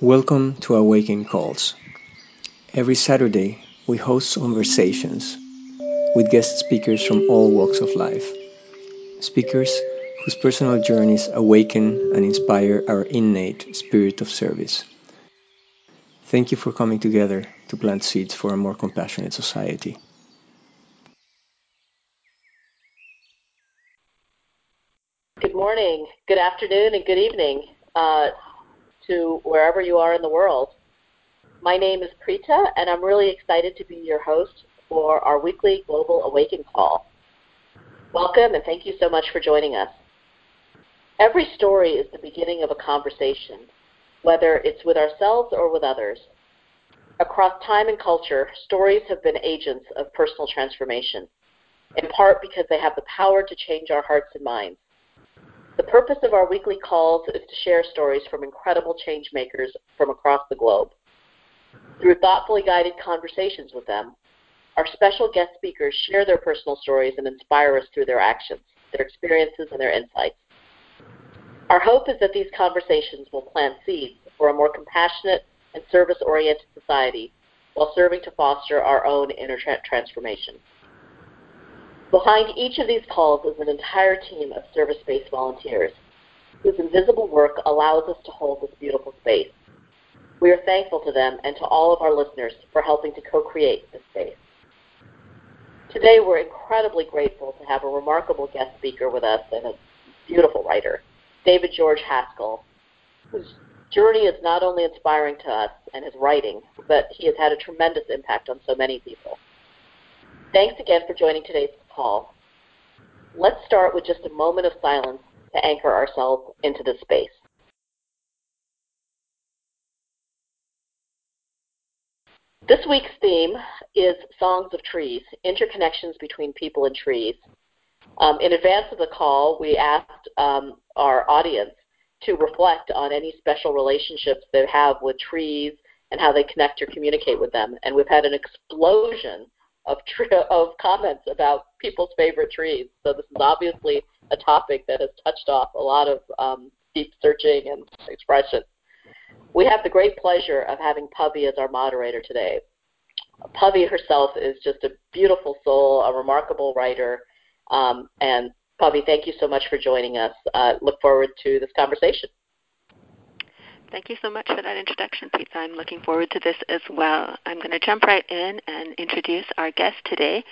Welcome to Awaken Calls. Every Saturday, we host conversations with guest speakers from all walks of life. Speakers whose personal journeys awaken and inspire our innate spirit of service. Thank you for coming together to plant seeds for a more compassionate society. Good morning, good afternoon, and good evening to wherever you are in the world. My name is Preeta, and I'm really excited to be your host for our weekly Global Awaken Call. Welcome, and thank you so much for joining us. Every story is the beginning of a conversation, whether it's with ourselves or with others. Across time and culture, stories have been agents of personal transformation, in part because they have the power to change our hearts and minds. The purpose of our weekly calls is to share stories from incredible change makers from across the globe. Through thoughtfully guided conversations with them, our special guest speakers share their personal stories and inspire us through their actions, their experiences, and their insights. Our hope is that these conversations will plant seeds for a more compassionate and service-oriented society while serving to foster our own inner transformation. Behind each of these calls is an entire team of service-based volunteers whose invisible work allows us to hold this beautiful space. We are thankful to them and to all of our listeners for helping to co-create this space. Today, we're incredibly grateful to have a remarkable guest speaker with us and a beautiful writer, David George Haskell, whose journey is not only inspiring to us and his writing, but he has had a tremendous impact on so many people. Thanks again for joining today's call. Let's start with just a moment of silence to anchor ourselves into this space. This week's theme is Songs of Trees, interconnections between people and trees. In advance of the call, we asked our audience to reflect on any special relationships they have with trees and how they connect or communicate with them. And we've had an explosion of comments about people's favorite trees. So this is obviously a topic that has touched off a lot of deep searching and expression. We have the great pleasure of having Pavi as our moderator today. Pavi herself is just a beautiful soul, a remarkable writer, and Pavi, thank you so much for joining us. Look forward to this conversation. Thank you so much for that introduction, Pizza. I'm looking forward to this as well. I'm going to jump right in and introduce our guest today.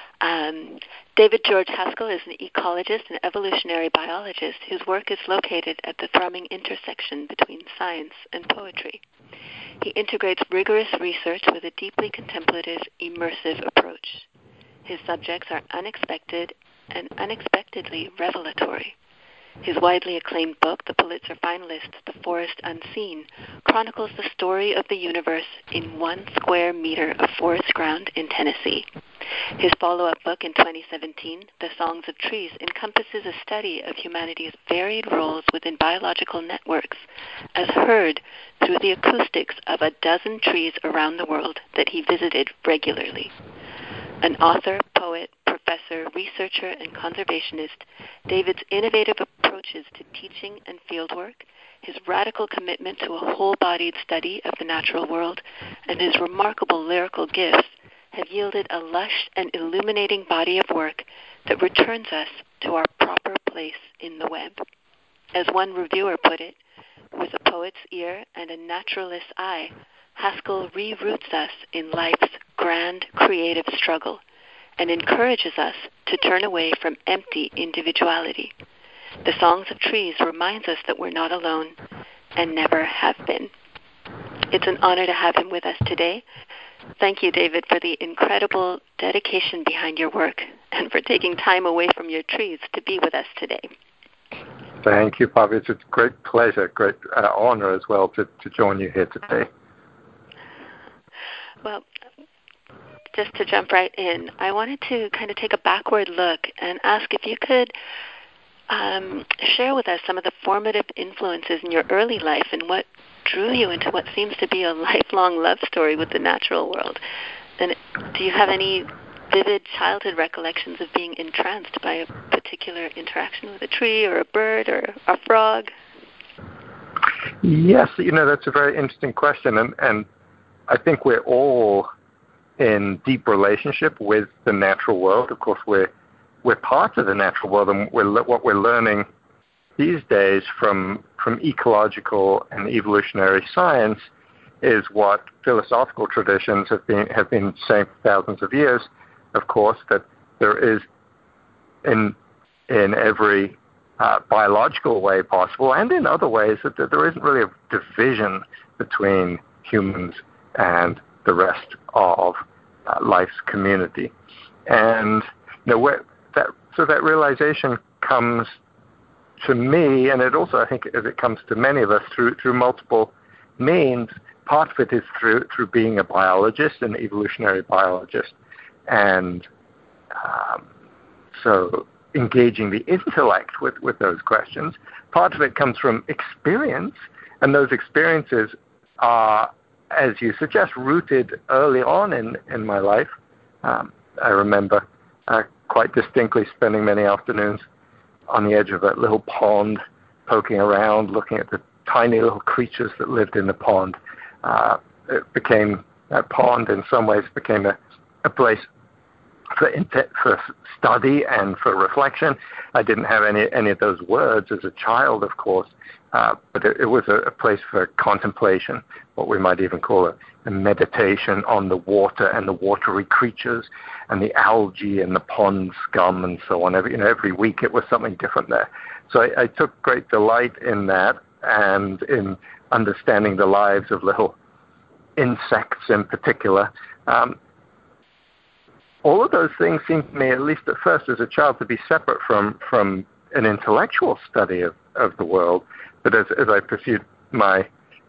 David George Haskell is an ecologist and evolutionary biologist whose work is located at the thrumming intersection between science and poetry. He integrates rigorous research with a deeply contemplative, immersive approach. His subjects are unexpected and unexpectedly revelatory. His widely acclaimed book, the Pulitzer finalist The Forest Unseen, chronicles the story of the universe in 1 square meter of forest ground in Tennessee. His follow-up book in 2017, The Songs of Trees, encompasses a study of humanity's varied roles within biological networks, as heard through the acoustics of a dozen trees around the world that he visited regularly. An author, poet, professor, researcher, and conservationist, David's innovative approaches to teaching and fieldwork, his radical commitment to a whole-bodied study of the natural world, and his remarkable lyrical gifts have yielded a lush and illuminating body of work that returns us to our proper place in the web. As one reviewer put it, with a poet's ear and a naturalist's eye, Haskell reroutes us in life's grand creative struggle and encourages us to turn away from empty individuality. The Songs of Trees reminds us that we're not alone and never have been. It's an honor to have him with us today. Thank you, David, for the incredible dedication behind your work and for taking time away from your trees to be with us today. Thank you, Pavi. It's a great pleasure, great honor as well to join you here today. Well, just to jump right in, I wanted to kind of take a backward look and ask if you could share with us some of the formative influences in your early life and what drew you into what seems to be a lifelong love story with the natural world. And do you have any vivid childhood recollections of being entranced by a particular interaction with a tree or a bird or a frog? Yes, that's a very interesting question, and I think we're all in deep relationship with the natural world. Of course, we're part of the natural world, and what we're learning these days from ecological and evolutionary science is what philosophical traditions have been saying for thousands of years. Of course, that there is in every biological way possible, and in other ways, that there isn't really a division between humans and the rest of life's community. And that realization comes to me, and it also, I think, as it comes to many of us through multiple means. Part of it is through being a biologist, an evolutionary biologist, and so engaging the intellect with those questions. Part of it comes from experience, and those experiences are, as you suggest, rooted early on in my life. I remember quite distinctly spending many afternoons on the edge of a little pond, poking around, looking at the tiny little creatures that lived in the pond. That pond in some ways became a place for study and for reflection. I didn't have any of those words as a child, of course, but it was a place for contemplation, what we might even call a meditation on the water and the watery creatures and the algae and the pond scum and so on. Every week it was something different there. So I took great delight in that and in understanding the lives of little insects in particular. All of those things seemed to me, at least at first as a child, to be separate from an intellectual study of the world. But as I pursued my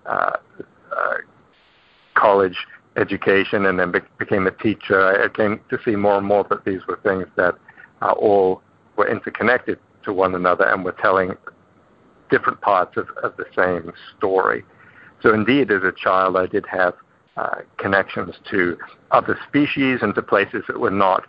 college education and then became a teacher, I came to see more and more that these were things that all were interconnected to one another and were telling different parts of the same story. So indeed, as a child, I did have connections to other species and to places that were not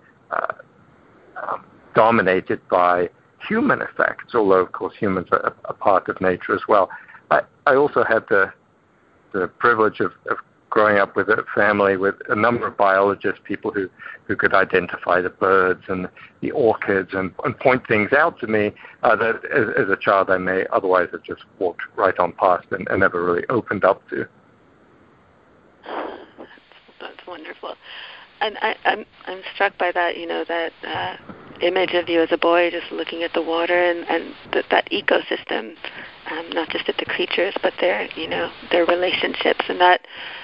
dominated by human effects, although, of course, humans are a part of nature as well. I also had the privilege of growing up with a family with a number of biologists, people who could identify the birds and the orchids and point things out to me that as a child I may otherwise have just walked right on past and never really opened up to. That's wonderful. And I'm struck by that, that image of you as a boy just looking at the water and that ecosystem, not just at the creatures, but their relationships and that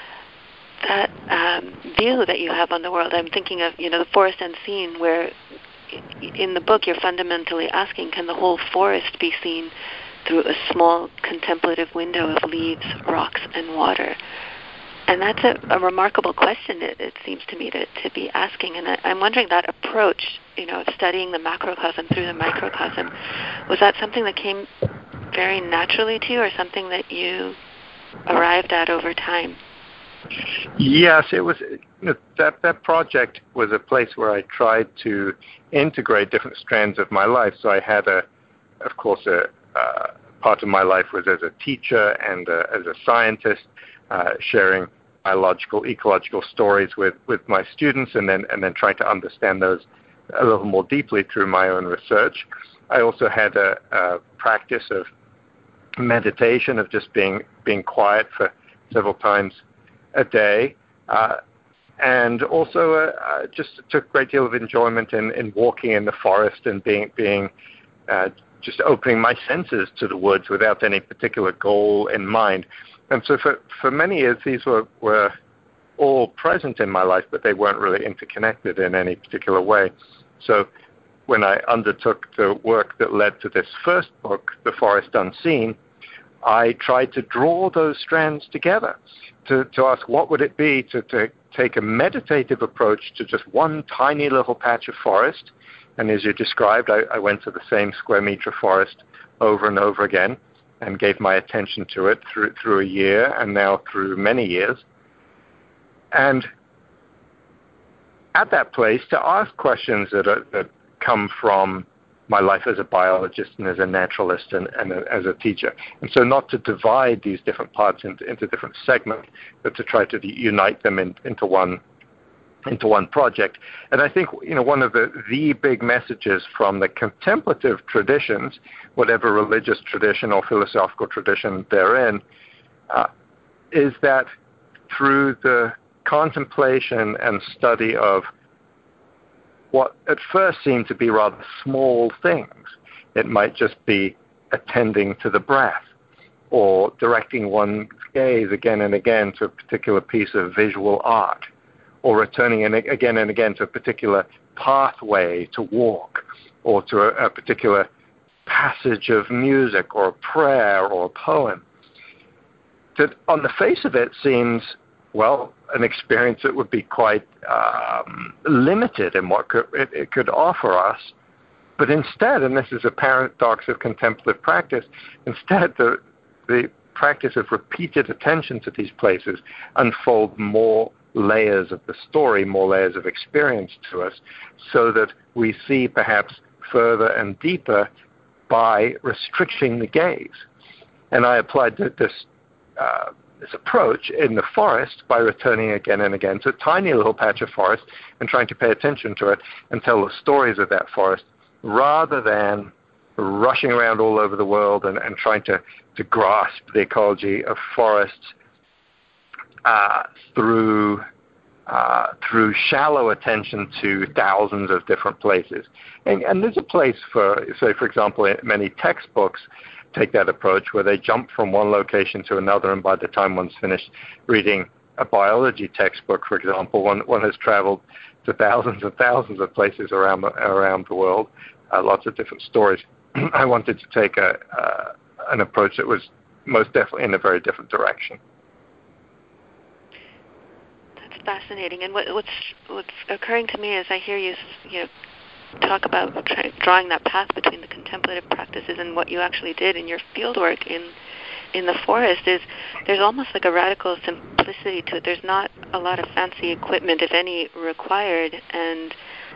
view that you have on the world. I'm thinking of, the Forest Unseen, where in the book you're fundamentally asking, can the whole forest be seen through a small contemplative window of leaves, rocks, and water? And that's a remarkable question, it seems to me, to be asking. And I'm wondering, that approach, of studying the macrocosm through the microcosm, was that something that came very naturally to you or something that you arrived at over time? Yes, it was. That project was a place where I tried to integrate different strands of my life. So I had, of course, part of my life was as a teacher and as a scientist, sharing biological, ecological stories with my students, and then trying to understand those a little more deeply through my own research. I also had a practice of meditation, of just being quiet for several times a day, and also just took a great deal of enjoyment in walking in the forest and being just opening my senses to the woods without any particular goal in mind. And so for many years, these were all present in my life, but they weren't really interconnected in any particular way. So when I undertook the work that led to this first book, The Forest Unseen, I tried to draw those strands together to ask what would it be to take a meditative approach to just one tiny little patch of forest. And as you described, I went to the same square meter forest over and over again and gave my attention to it through a year and now through many years. And at that place, to ask questions that come from my life as a biologist and as a naturalist and as a teacher. And so not to divide these different parts into different segments, but to try to unite them into one project. And I think, one of the big messages from the contemplative traditions, whatever religious tradition or philosophical tradition they're in, is that through the contemplation and study of what at first seem to be rather small things, it might just be attending to the breath, or directing one's gaze again and again to a particular piece of visual art, or returning again and again to a particular pathway to walk, or to a particular passage of music or a prayer or a poem, that on the face of it seems, well, an experience that would be quite limited in what it could offer us. But instead, and this is a paradox of contemplative practice, instead the practice of repeated attention to these places unfold more layers of the story, more layers of experience to us, so that we see perhaps further and deeper by restricting the gaze. And I applied this approach in the forest by returning again and again to a tiny little patch of forest and trying to pay attention to it and tell the stories of that forest, rather than rushing around all over the world and trying to grasp the ecology of forests through shallow attention to thousands of different places. And there's a place for, say, for example, many textbooks take that approach where they jump from one location to another, and by the time one's finished reading a biology textbook, for example, one has traveled to thousands and thousands of places around the world, lots of different stories. I wanted to take an approach that was most definitely in a very different direction. That's fascinating. And what's occurring to me as I hear you talk about drawing that path between the contemplative practices and what you actually did in your fieldwork in the forest is there's almost like a radical simplicity to it. There's not a lot of fancy equipment, if any, required, and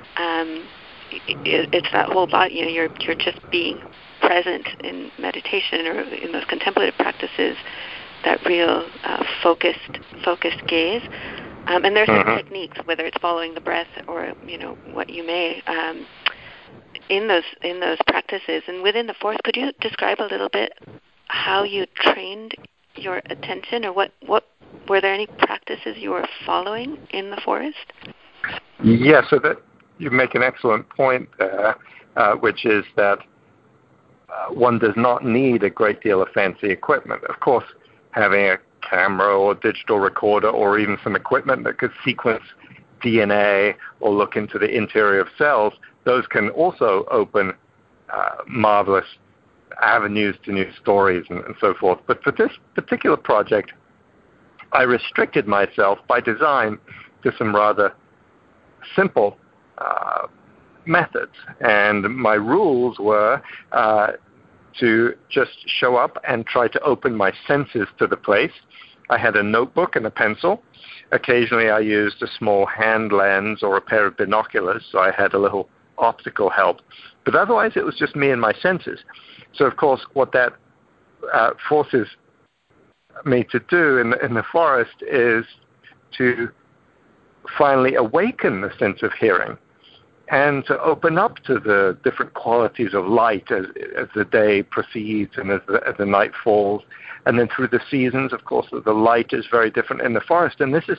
it's that whole body. You're just being present in meditation or in those contemplative practices, that real focused gaze. And there's some techniques, whether it's following the breath or what you may, in those practices. And within the forest, could you describe a little bit how you trained your attention, or what were there any practices you were following in the forest? Yeah, so that you make an excellent point there, which is that one does not need a great deal of fancy equipment. Of course, having a camera or digital recorder or even some equipment that could sequence DNA or look into the interior of cells, those can also open marvelous avenues to new stories and so forth. But for this particular project, I restricted myself by design to some rather simple methods. And my rules were to just show up and try to open my senses to the place. I had a notebook and a pencil. Occasionally I used a small hand lens or a pair of binoculars, so I had a little optical help. But otherwise it was just me and my senses. So of course what that forces me to do in the forest is to finally awaken the sense of hearing and to open up to the different qualities of light as the day proceeds and as the night falls. And then through the seasons, of course, the light is very different in the forest. And this is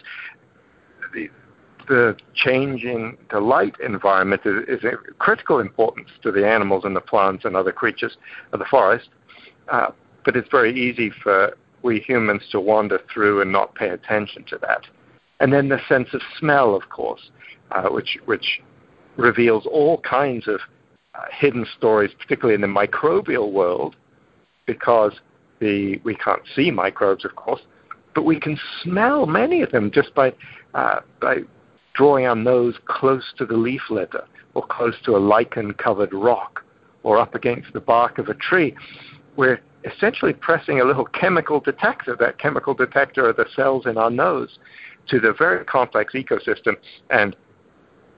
the change in the light environment is of critical importance to the animals and the plants and other creatures of the forest. But it's very easy for we humans to wander through and not pay attention to that. And then the sense of smell, of course, which reveals all kinds of hidden stories, particularly in the microbial world, because we can't see microbes, of course, but we can smell many of them just by drawing our nose close to the leaf litter or close to a lichen-covered rock or up against the bark of a tree. We're essentially pressing a little chemical detector. That chemical detector are the cells in our nose to the very complex ecosystem, and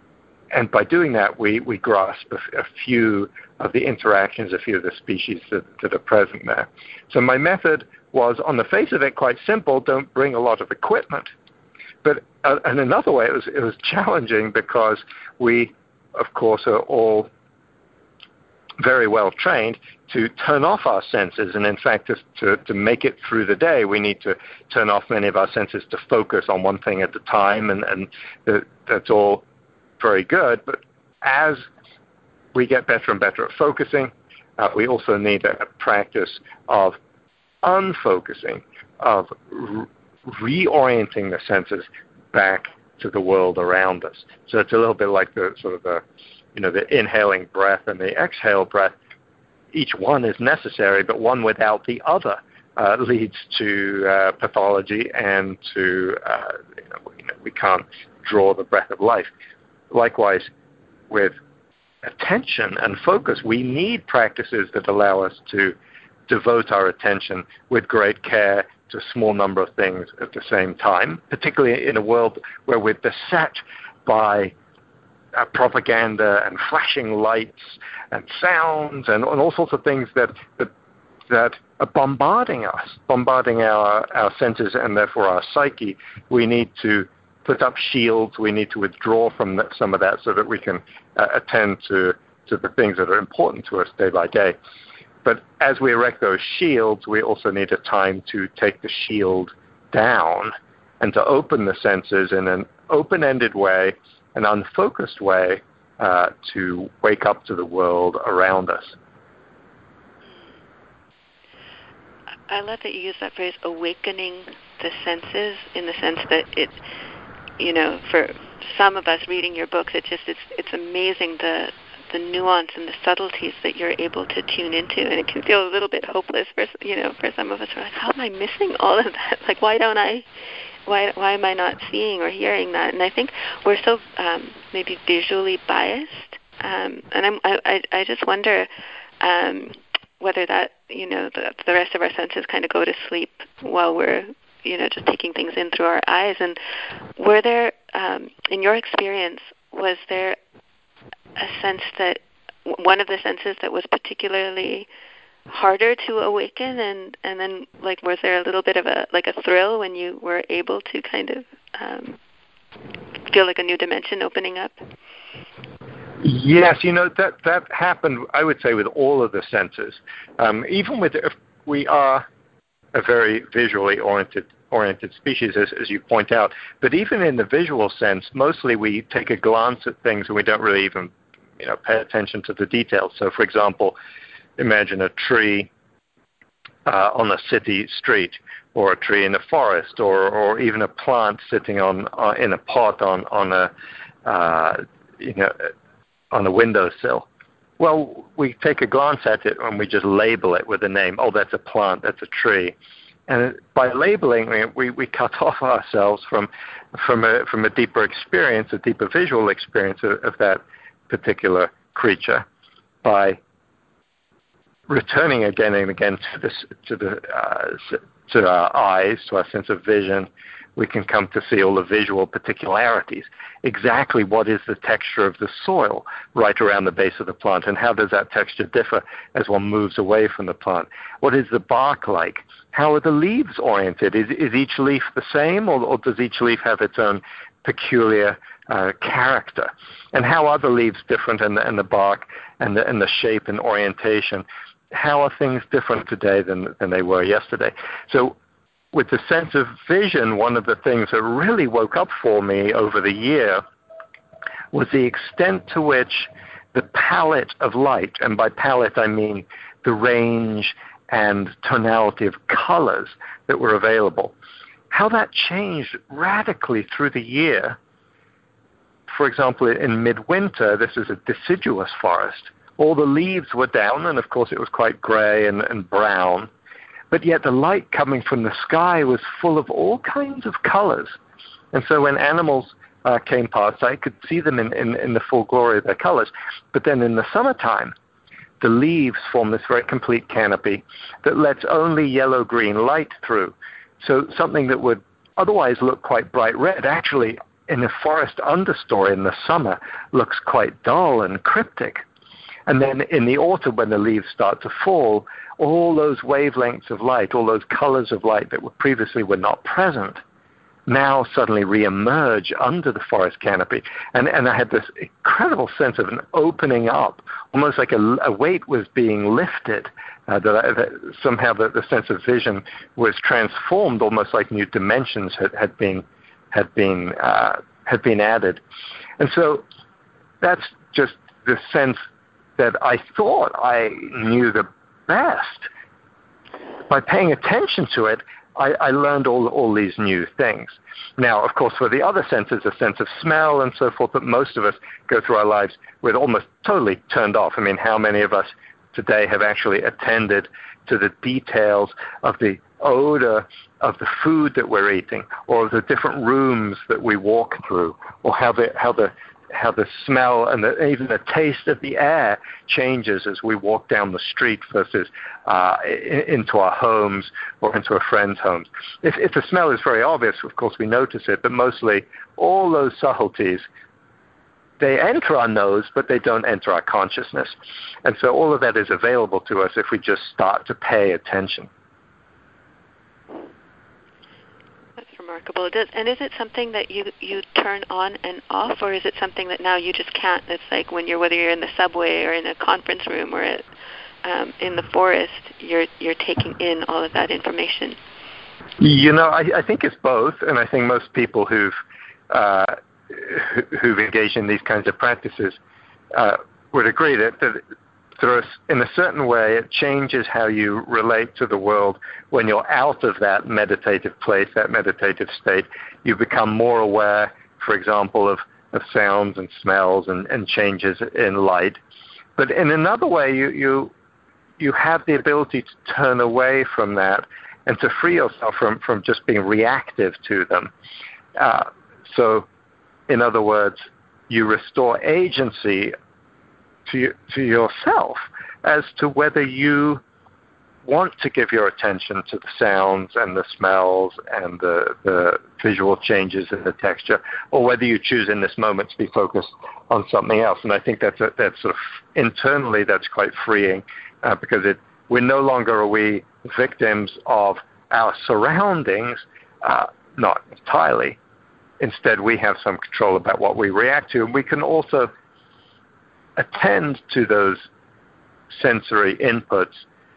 And by doing that, we grasp a few of the interactions, a few of the species that are present there. So my method was, on the face of it, quite simple. Don't bring a lot of equipment. But in another way, it was challenging because we, of course, are all very well trained to turn off our senses. And in fact, to make it through the day, we need to turn off many of our senses to focus on one thing at a time. And that's all very good. But as we get better and better at focusing, we also need a practice of unfocusing, of reorienting the senses back to the world around us. So it's a little bit like the inhaling breath and the exhale breath. Each one is necessary, but one without the other leads to pathology and to we can't draw the breath of life. Likewise, with attention and focus, we need practices that allow us to devote our attention with great care to a small number of things at the same time, particularly in a world where we're beset by propaganda and flashing lights and sounds and all sorts of things that are bombarding us, bombarding our senses and therefore our psyche. We need to put up shields. We need to withdraw from some of that so that we can attend to the things that are important to us day by day. But as we erect those shields, we also need a time to take the shield down and to open the senses in an open-ended way, an unfocused way, to wake up to the world around us. I love that you use that phrase, awakening the senses, in the sense that it, for some of us reading your books, it's amazing the nuance and the subtleties that you're able to tune into, and it can feel a little bit hopeless for some of us. We're like, how am I missing all of that? Like, why am I not seeing or hearing that? And I think we're so maybe visually biased, and I just wonder whether that the rest of our senses kind of go to sleep while we're just taking things in through our eyes. And were there, in your experience, was there a sense that one of the senses that was particularly harder to awaken, and then, like, was there a little bit of a thrill when you were able to kind of feel like a new dimension opening up? Yes, that happened, I would say, with all of the senses. Even if we are a very visually oriented species, as you point out, but even in the visual sense, mostly we take a glance at things and we don't really even pay attention to the details. So, for example, imagine a tree on a city street, or a tree in a forest, or even a plant sitting in a pot on a windowsill. Well, we take a glance at it and we just label it with a name. Oh, that's a plant, that's a tree. And by labeling, we cut off ourselves from a deeper experience, a deeper visual experience of that particular creature. By returning again and again to our eyes, to our sense of vision, we can come to see all the visual particularities. Exactly what is the texture of the soil right around the base of the plant, and how does that texture differ as one moves away from the plant? What is the bark like? How are the leaves oriented? Is each leaf the same, or does each leaf have its own peculiar character? And how are the leaves different, and the bark, and the shape and orientation? How are things different today than they were yesterday? So with the sense of vision, one of the things that really woke up for me over the year was the extent to which the palette of light, and by palette I mean the range and tonality of colors that were available, how that changed radically through the year. For example, in midwinter, this is a deciduous forest. All the leaves were down, and of course it was quite gray and brown, but yet the light coming from the sky was full of all kinds of colors. And so when animals came past, I could see them in the full glory of their colors. But then in the summertime, the leaves form this very complete canopy that lets only yellow-green light through. So something that would otherwise look quite bright red actually in a forest understory in the summer looks quite dull and cryptic. And then in the autumn, when the leaves start to fall, all those wavelengths of light, all those colors of light that previously were not present, now suddenly reemerge under the forest canopy. And I had this incredible sense of an opening up, almost like a weight was being lifted, that somehow the sense of vision was transformed, almost like new dimensions had been added. And so that's just the sense that I thought I knew the best. By paying attention to it, I learned all these new things. Now, of course, for the other senses, a sense of smell and so forth, but most of us go through our lives with almost totally turned off. I mean, how many of us today have actually attended to the details of the odor of the food that we're eating, or of the different rooms that we walk through, or how the smell and even the taste of the air changes as we walk down the street versus into our homes or into a friend's homes. If the smell is very obvious, of course we notice it, but mostly all those subtleties, they enter our nose, but they don't enter our consciousness. And so all of that is available to us if we just start to pay attention. Remarkable. And is it something that you turn on and off, or is it something that now you just can't? It's like whether you're in the subway or in a conference room or in the forest, you're taking in all of that information. I think it's both, and I think most people who've engaged in these kinds of practices would agree that in a certain way, it changes how you relate to the world when you're out of that meditative place, that meditative state. You become more aware, for example, of sounds and smells and changes in light. But in another way, you have the ability to turn away from that and to free yourself from just being reactive to them. So, in other words, you restore agency to yourself as to whether you want to give your attention to the sounds and the smells and the visual changes in the texture, or whether you choose in this moment to be focused on something else. And I think that's sort of internally that's quite freeing because we're no longer are we victims of our surroundings, not entirely. Instead, we have some control about what we react to, and we can also attend to those sensory inputs,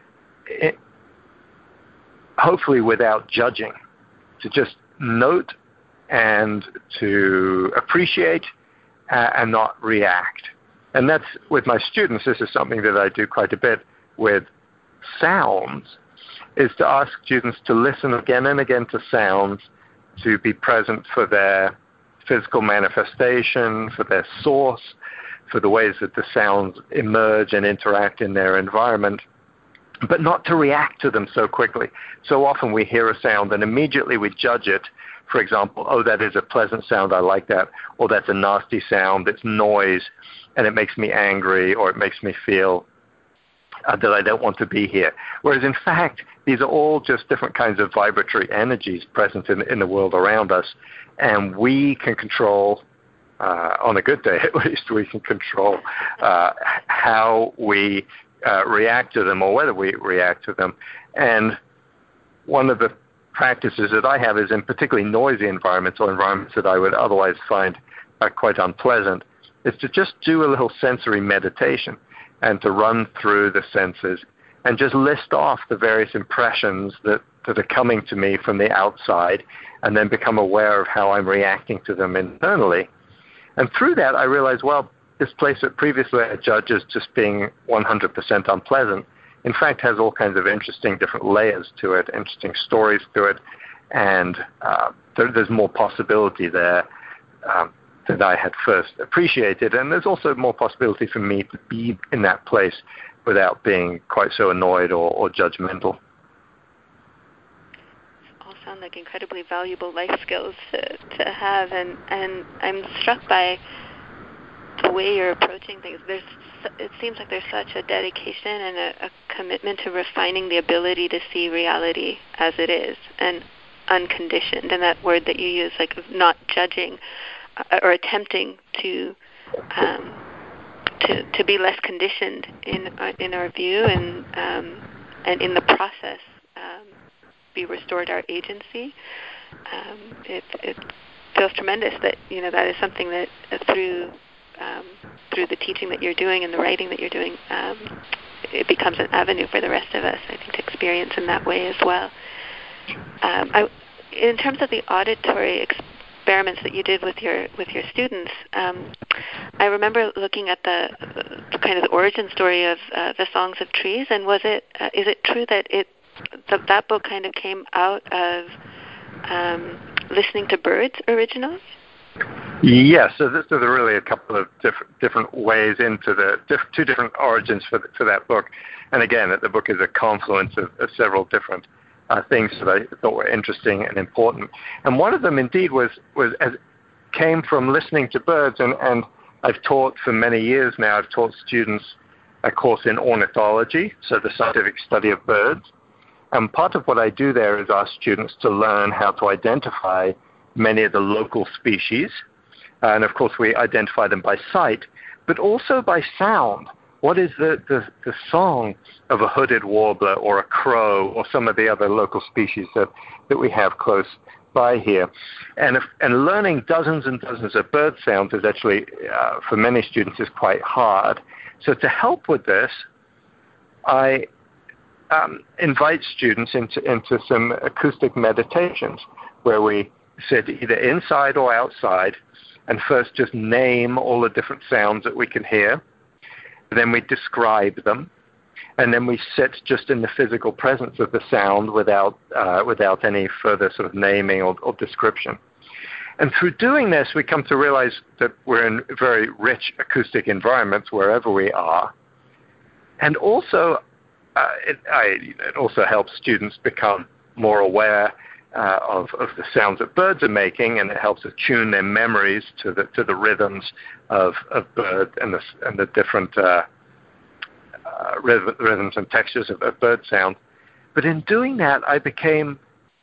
hopefully without judging, to just note and to appreciate and not react. And that's, with my students, this is something that I do quite a bit with sounds, is to ask students to listen again and again to sounds, to be present for their physical manifestation, for their source, for the ways that the sounds emerge and interact in their environment, but not to react to them so quickly. So often we hear a sound and immediately we judge it. For example, oh, that is a pleasant sound, I like that, or that's a nasty sound, it's noise, and it makes me angry, or it makes me feel that I don't want to be here. Whereas in fact, these are all just different kinds of vibratory energies present in the world around us, and we can control, on a good day at least, we can control how we react to them or whether we react to them. And one of the practices that I have is in particularly noisy environments or environments that I would otherwise find quite unpleasant, is to just do a little sensory meditation and to run through the senses and just list off the various impressions that are coming to me from the outside and then become aware of how I'm reacting to them internally. And through that, I realized, well, this place that previously I judged as just being 100% unpleasant, in fact, has all kinds of interesting different layers to it, interesting stories to it, and there's more possibility there than I had first appreciated. And there's also more possibility for me to be in that place without being quite so annoyed or judgmental. All sound like incredibly valuable life skills to have, and I'm struck by the way you're approaching things. It seems like there's such a dedication and a commitment to refining the ability to see reality as it is and unconditioned, and that word that you use, like of not judging. or attempting to be less conditioned in our view, and in the process be restored our agency. It feels tremendous that that is something that through the teaching that you're doing and the writing that you're doing, it becomes an avenue for the rest of us, I think, to experience in that way as well. In terms of the auditory experiments that you did with your students, I remember looking at the kind of the origin story of the Songs of Trees, and is it true that that book kind of came out of listening to birds originally? Yes, so there are really a couple of different ways into the two different origins for that book. And again, the book is a confluence of several different things that I thought were interesting and important. And one of them indeed came from listening to birds. And I've taught for many years now, I've taught students a course in ornithology, so the scientific study of birds. And part of what I do there is ask students to learn how to identify many of the local species. And of course, we identify them by sight, but also by sound. What is the song of a hooded warbler or a crow or some of the other local species that we have close by here? And learning dozens and dozens of bird sounds is actually, for many students, is quite hard. So to help with this, I invite students into some acoustic meditations where we sit either inside or outside and first just name all the different sounds that we can hear. Then we describe them, and then we sit just in the physical presence of the sound without any further sort of naming or description. And through doing this, we come to realize that we're in very rich acoustic environments wherever we are. And also, it also helps students become more aware of the sounds that birds are making, and it helps us tune their memories to the rhythms of bird and the different rhythms and textures of bird sound. But in doing that, I became,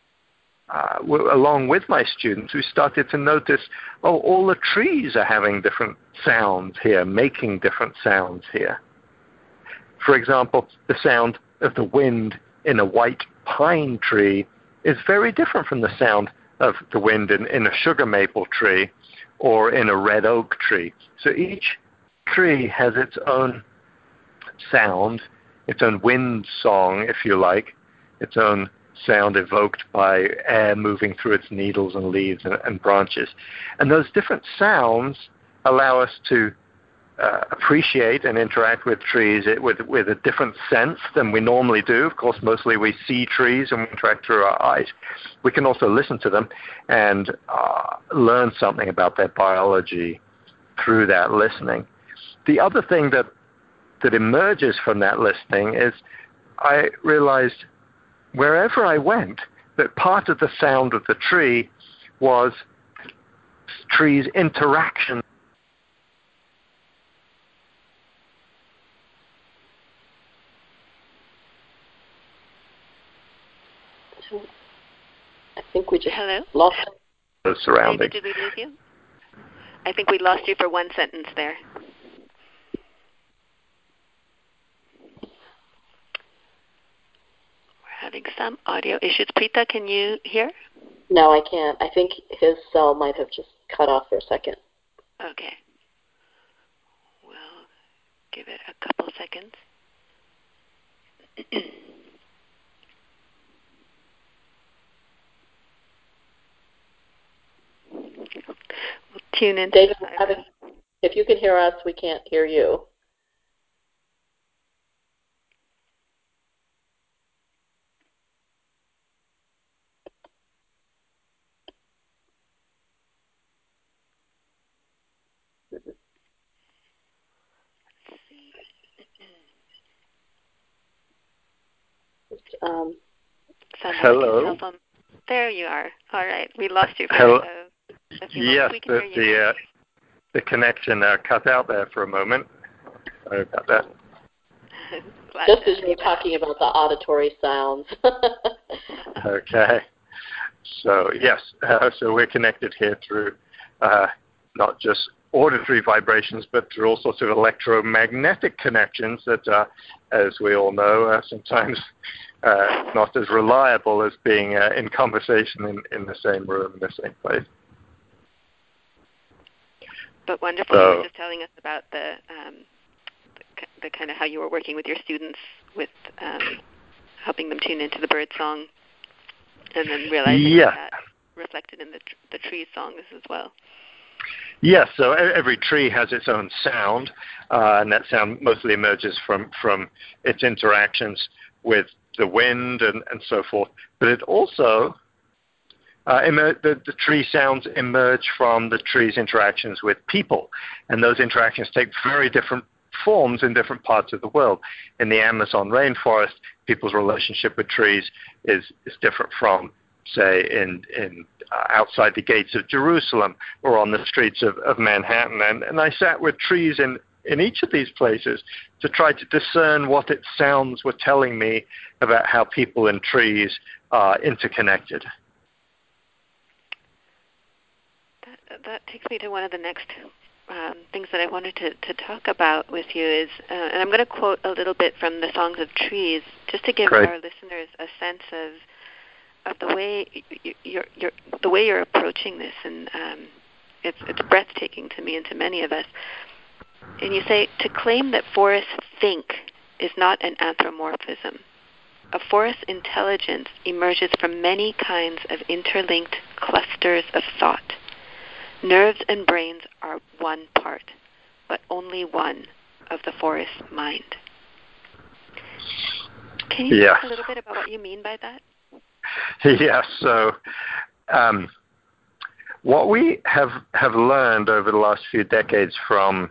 along with my students, we started to notice, all the trees are having different sounds here, making different sounds here. For example, the sound of the wind in a white pine tree is very different from the sound of the wind in a sugar maple tree or in a red oak tree. So each tree has its own sound, its own wind song, if you like, its own sound evoked by air moving through its needles and leaves and branches. And those different sounds allow us to appreciate and interact with trees with a different sense than we normally do. Of course, mostly we see trees and we interact through our eyes. We can also listen to them and learn something about their biology through that listening. The other thing that emerges from that listening is I realized wherever I went that part of the sound of the tree was trees' interaction. I think we just Hello? lost The surroundings. David, did we lose you? I think we lost you for one sentence there. We're having some audio issues. Preeta, can you hear? No, I can't. I think his cell might have just cut off for a second. Okay. We'll give it a couple seconds. We'll tune in. David, if you can hear us, we can't hear you. Hello. Like there you are. All right. We lost you for a few yes, moments. We can hear you. The connection cut out there for a moment. Sorry about that. Just as you were talking about the auditory sounds. Okay. So, yes. So we're connected here through not just auditory vibrations, but through all sorts of electromagnetic connections that, as we all know, are sometimes not as reliable as being in conversation in the same room, in the same place. But wonderful. You were just telling us about the kind of how you were working with your students with helping them tune into the bird song, and then realizing that reflected in the tree songs as well. Yes, so every tree has its own sound, and that sound mostly emerges from its interactions with the wind and so forth. But it also, the tree sounds emerge from the tree's interactions with people, and those interactions take very different forms in different parts of the world. In the Amazon rainforest, people's relationship with trees is different from, say, in outside the gates of Jerusalem or on the streets of Manhattan. And I sat with trees in each of these places to try to discern what its sounds were telling me about how people and trees are interconnected. That takes me to one of the next things that I wanted to talk about with you is, and I'm going to quote a little bit from the Songs of Trees, just to give our listeners a sense of the way you're approaching this, and it's breathtaking to me and to many of us. And you say, to claim that forests think is not an anthropomorphism. A forest intelligence emerges from many kinds of interlinked clusters of thought. Nerves and brains are one part, but only one of the forest mind. Can you talk a little bit about what you mean by that? Yes. So what we have learned over the last few decades from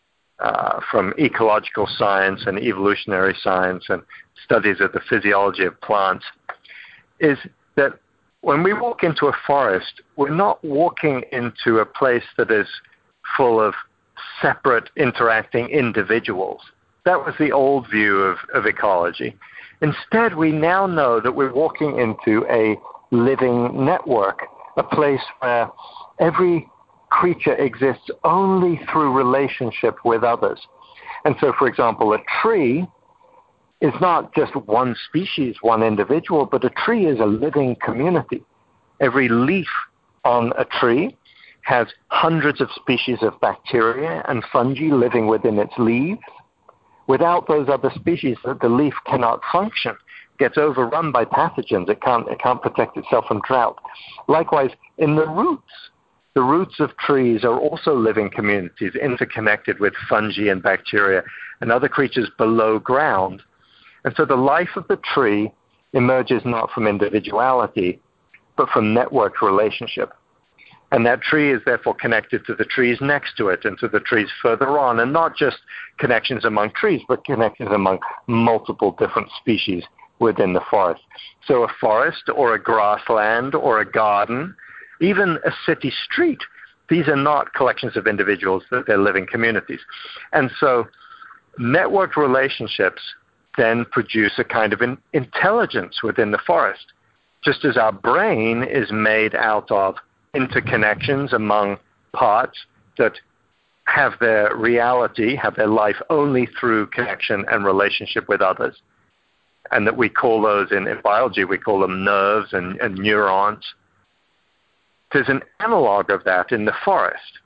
ecological science and evolutionary science and studies of the physiology of plants is that when we walk into a forest, we're not walking into a place that is full of separate interacting individuals. That was the old view of ecology. Instead, we now know that we're walking into a living network, a place where every creature exists only through relationship with others. And so, for example, a tree is not just one species, one individual, but a tree is a living community. Every leaf on a tree has hundreds of species of bacteria and fungi living within its leaves. Without those other species, the leaf cannot function. It gets overrun by pathogens. It can't protect itself from drought. Likewise, in the roots of trees are also living communities, interconnected with fungi and bacteria and other creatures below ground. And so the life of the tree emerges not from individuality, but from networked relationship. And that tree is therefore connected to the trees next to it and to the trees further on, and not just connections among trees, but connections among multiple different species within the forest. So a forest or a grassland or a garden, even a city street, these are not collections of individuals, they're living communities. And so networked relationships then produce a kind of intelligence within the forest, just as our brain is made out of interconnections among parts that have their reality, have their life only through connection and relationship with others. And that we call those, in biology, we call them nerves and neurons. There's an analog of that in the forest.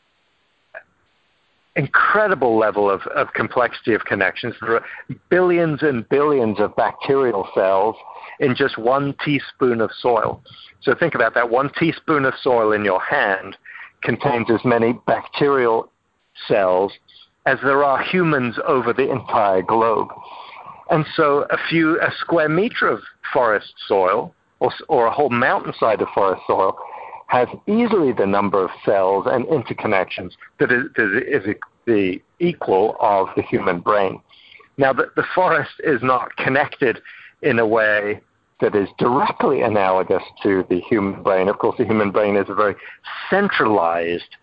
Incredible level of complexity of connections. There are billions and billions of bacterial cells in just 1 teaspoon of soil. So think about that. 1 teaspoon of soil in your hand contains as many bacterial cells as there are humans over the entire globe. And so a square meter of forest soil or a whole mountainside of forest soil has easily the number of cells and interconnections that is the equal of the human brain. Now, the forest is not connected in a way that is directly analogous to the human brain. Of course, the human brain is a very centralized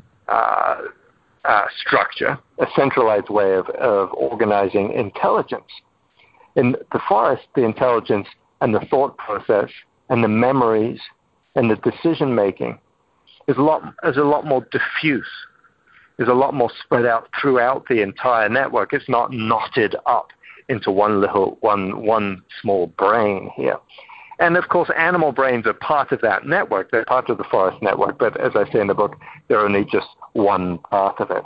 structure, a centralized way of organizing intelligence. In the forest, the intelligence and the thought process and the memories and the decision-making is a lot more diffuse, is a lot more spread out throughout the entire network. It's not knotted up into one small brain here. And of course, animal brains are part of that network. They're part of the forest network, but as I say in the book, they're only just one part of it.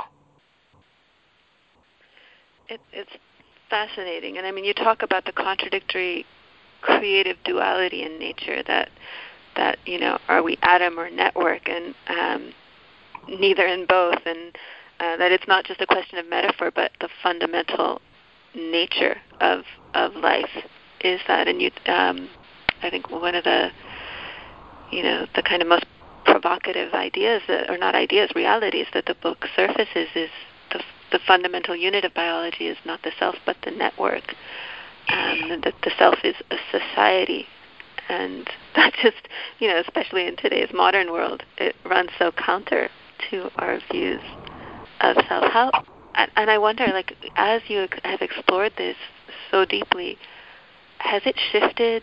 It's fascinating. And I mean, you talk about the contradictory creative duality in nature, that are we atom or network, and neither in both, and that it's not just a question of metaphor, but the fundamental nature of life is that. And you, I think one of the the kind of most provocative ideas, or not ideas, realities that the book surfaces is the fundamental unit of biology is not the self but the network, and that the self is a society. And that just, especially in today's modern world, it runs so counter to our views of self. And I wonder, like, as you have explored this so deeply, has it shifted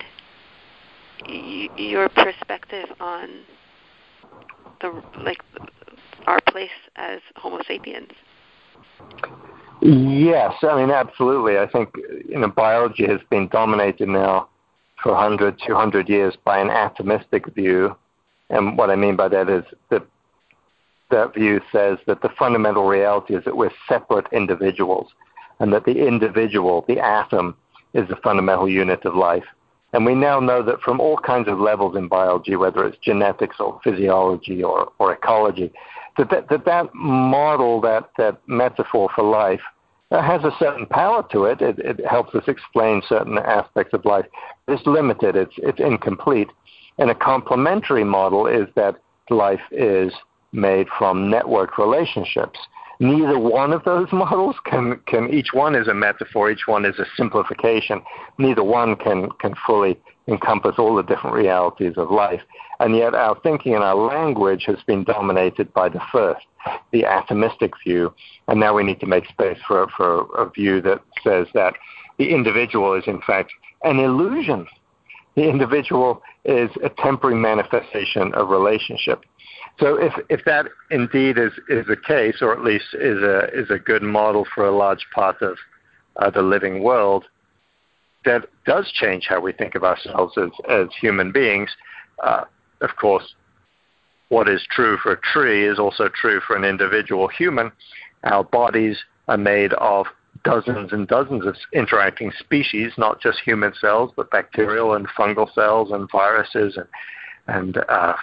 your perspective on our place as Homo sapiens? Yes, I mean, absolutely. I think biology has been dominated now for 100, 200 years by an atomistic view. And what I mean by that is that view says that the fundamental reality is that we're separate individuals, and that the individual, the atom, is the fundamental unit of life. And we now know that from all kinds of levels in biology, whether it's genetics or physiology or ecology, that model, that metaphor for life, has a certain power to it. It helps us explain certain aspects of life. It's limited. It's incomplete. And a complementary model is that life is made from network relationships. Neither one of those models can each one is a metaphor, each one is a simplification. Neither one can fully encompass all the different realities of life. And yet our thinking and our language has been dominated by the first, the atomistic view. And now we need to make space for a view that says that the individual is in fact an illusion. The individual is a temporary manifestation of relationship. So if that indeed is the case, or at least is a good model for a large part of the living world, that does change how we think of ourselves as human beings. Of course, what is true for a tree is also true for an individual human. Our bodies are made of dozens and dozens of interacting species, not just human cells, but bacterial and fungal cells and viruses and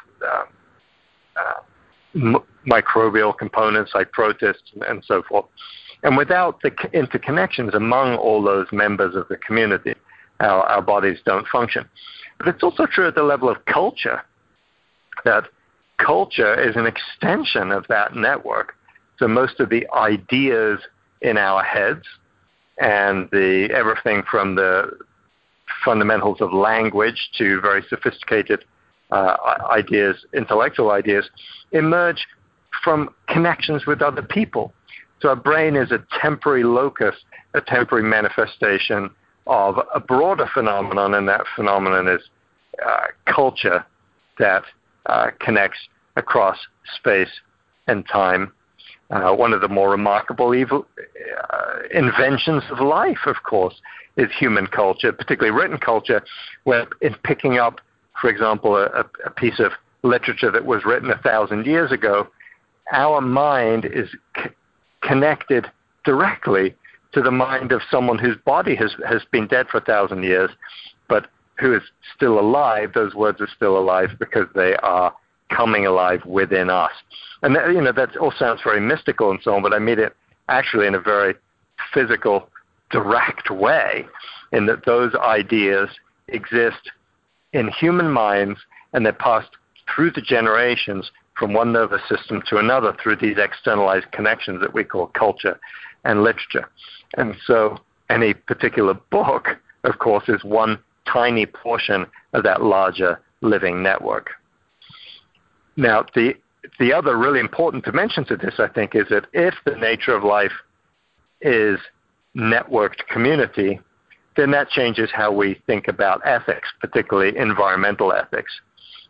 microbial components like protists and so forth. And without the interconnections among all those members of the community, our bodies don't function. But it's also true at the level of culture, that culture is an extension of that network. So most of the ideas in our heads and everything from the fundamentals of language to very sophisticated ideas, intellectual ideas, emerge from connections with other people. So our brain is a temporary locus, a temporary manifestation of a broader phenomenon, and that phenomenon is culture that connects across space and time. One of the more remarkable inventions of life, of course, is human culture, particularly written culture, where in picking up, for example, a piece of literature that was written 1,000 years ago, our mind is connected directly to the mind of someone whose body has been dead for 1,000 years, but who is still alive. Those words are still alive because they are coming alive within us. And that all sounds very mystical and so on, but I mean it actually in a very physical, direct way, in that those ideas exist in human minds, and they're passed through the generations from one nervous system to another through these externalized connections that we call culture and literature. And so any particular book, of course, is one tiny portion of that larger living network. Now, the other really important dimension to this, I think, is that if the nature of life is networked community, then that changes how we think about ethics, particularly environmental ethics.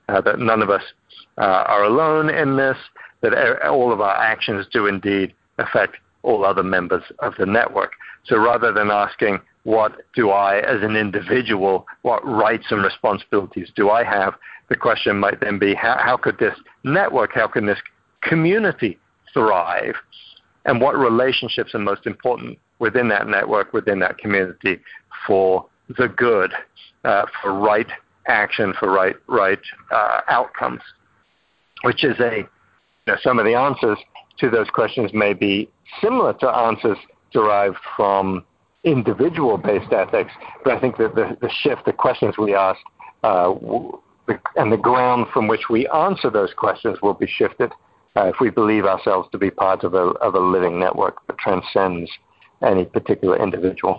that none of us are alone in this, that all of our actions do indeed affect all other members of the network. So rather than asking, what do I as an individual, what rights and responsibilities do I have, the question might then be, how could this network, how can this community thrive? And what relationships are most important within that network, within that community for the good, for right action, for right outcomes, which is some of the answers to those questions may be similar to answers derived from individual-based ethics, but I think that the shift, the questions we ask, and the ground from which we answer those questions will be shifted if we believe ourselves to be part of a living network that transcends any particular individual.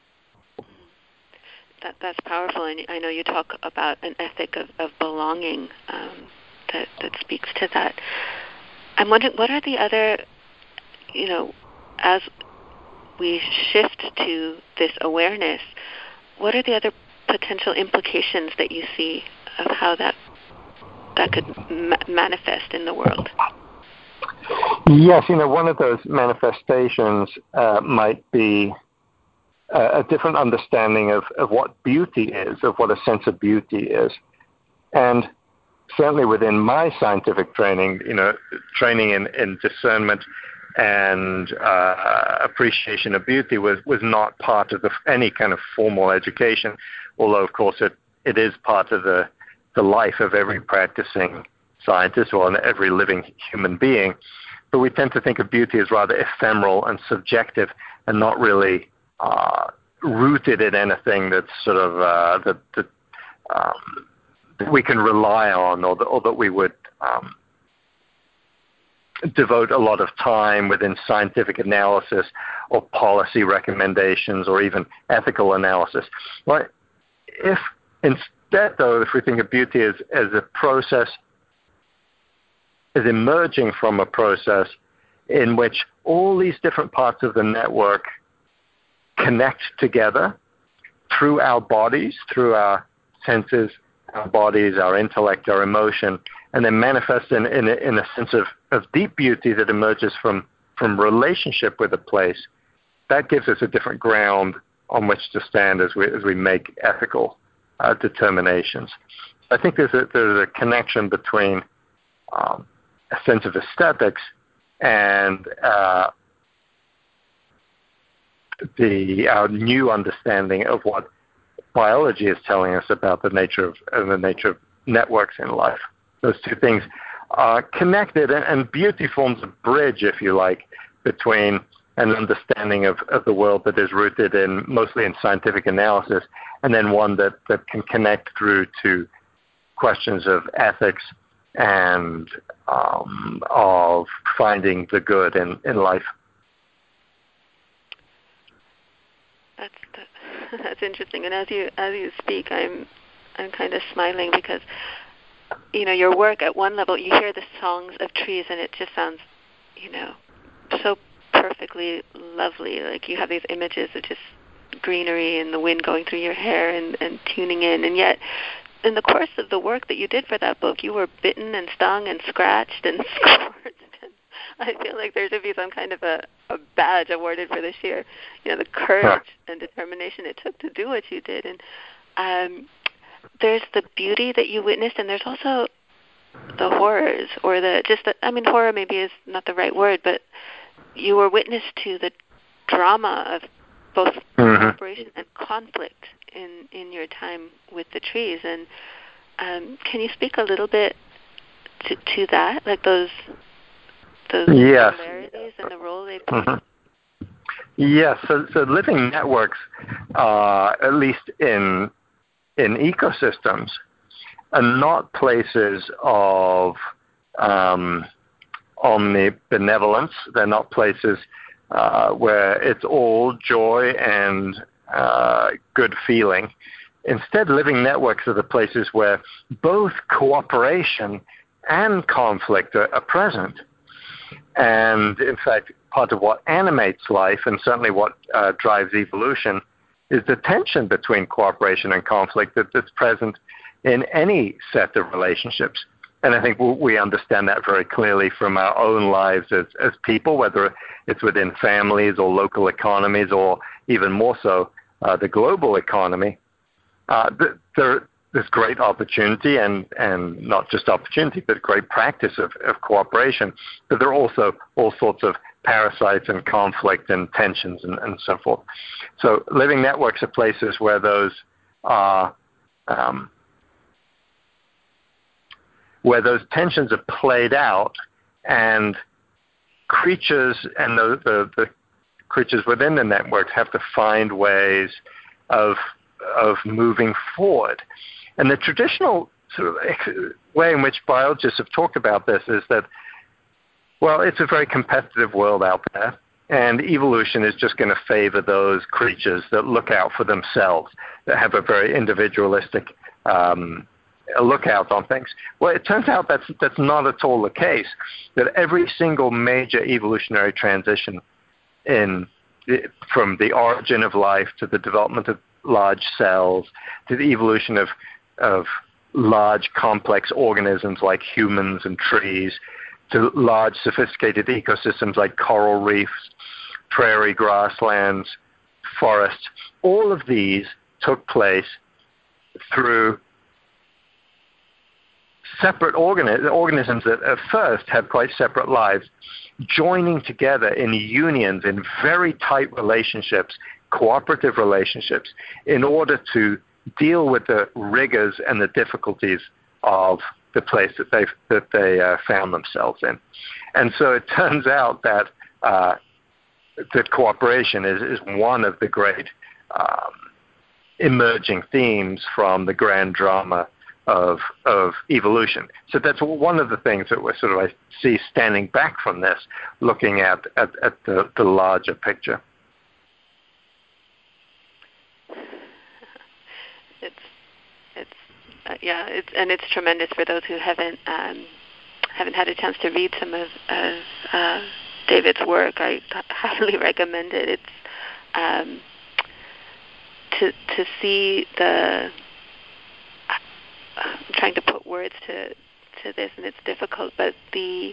That's powerful, and I know you talk about an ethic of belonging that speaks to that. I'm wondering, what are the other, as we shift to this awareness, what are the other potential implications that you see of how that could manifest in the world? Yes, one of those manifestations might be a different understanding of what beauty is, of what a sense of beauty is. And certainly within my scientific training, training in discernment and appreciation of beauty was not part of any kind of formal education, although of course it is part of the life of every practicing scientist or every living human being. But we tend to think of beauty as rather ephemeral and subjective and not really rooted in anything that's sort of that we can rely on, or that we would devote a lot of time within scientific analysis or policy recommendations or even ethical analysis. Well, if instead, though, if we think of beauty as a process, as emerging from a process in which all these different parts of the network connect together through our bodies, through our senses, our bodies, our intellect, our emotion, and then manifest in a sense of deep beauty that emerges from relationship with a place, that gives us a different ground on which to stand as we make ethical determinations. I think there's a connection between a sense of aesthetics and our new understanding of what biology is telling us about the nature of networks in life. Those two things are connected, and beauty forms a bridge, if you like, between an understanding of the world that is rooted mostly in scientific analysis, and then one that can connect through to questions of ethics and of finding the good in life. That's interesting. And as you speak, I'm kind of smiling because your work at one level, you hear the songs of trees and it just sounds so perfectly lovely. Like you have these images of just greenery and the wind going through your hair and tuning in, and yet in the course of the work that you did for that book, you were bitten and stung and scratched and scorched. I feel like there should be some kind of a badge awarded for the sheer, the courage and determination it took to do what you did. And there's the beauty that you witnessed, and there's also the horrors, or horror maybe is not the right word, but you were witness to the drama of both cooperation and conflict in your time with the trees. And can you speak a little bit to that, like those yes. similarities and the role they play? Yes, so living networks, at least in ecosystems, are not places of omnibenevolence. They're not places where it's all joy and good feeling. Instead, living networks are the places where both cooperation and conflict are present. And in fact, part of what animates life, and certainly what drives evolution, is the tension between cooperation and conflict that's present in any set of relationships. And I think we understand that very clearly from our own lives as people, whether it's within families or local economies or even more so the global economy. There's great opportunity and not just opportunity, but great practice of cooperation. But there are also all sorts of parasites and conflict and tensions and so forth. So living networks are places where those are where those tensions are played out, and creatures and the creatures within the networks have to find ways of moving forward. And the traditional sort of way in which biologists have talked about this is that, well, it's a very competitive world out there, and evolution is just going to favor those creatures that look out for themselves, that have a very individualistic lookout on things. Well, it turns out that's not at all the case, that every single major evolutionary transition from the origin of life to the development of large cells to the evolution of large complex organisms like humans and trees to large sophisticated ecosystems like coral reefs, prairie grasslands, forests, all of these took place through separate organisms that at first had quite separate lives, joining together in unions, in very tight relationships, cooperative relationships, in order to deal with the rigors and the difficulties of the place that they found themselves in. And so it turns out that that cooperation is one of the great emerging themes from the grand drama of evolution. So that's one of the things that I see standing back from this, looking at the larger picture. It's tremendous for those who haven't had a chance to read some of David's work. I highly recommend it. It's to see the. I'm trying to put words to this, and it's difficult. But the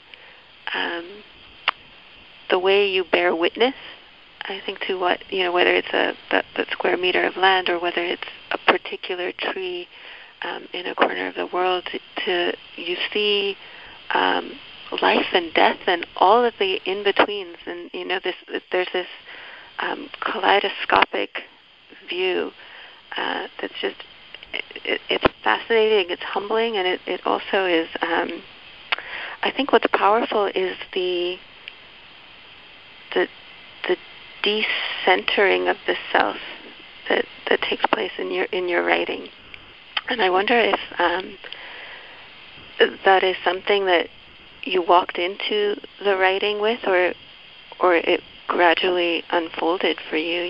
way you bear witness, I think, to what whether it's that square meter of land or whether it's a particular tree in a corner of the world, you see life and death and all of the in betweens, and there's this kaleidoscopic view that's just. It's fascinating, it's humbling, and it also is, I think what's powerful is the decentering of the self that takes place in your writing. And I wonder if that is something that you walked into the writing with, or it gradually unfolded for you,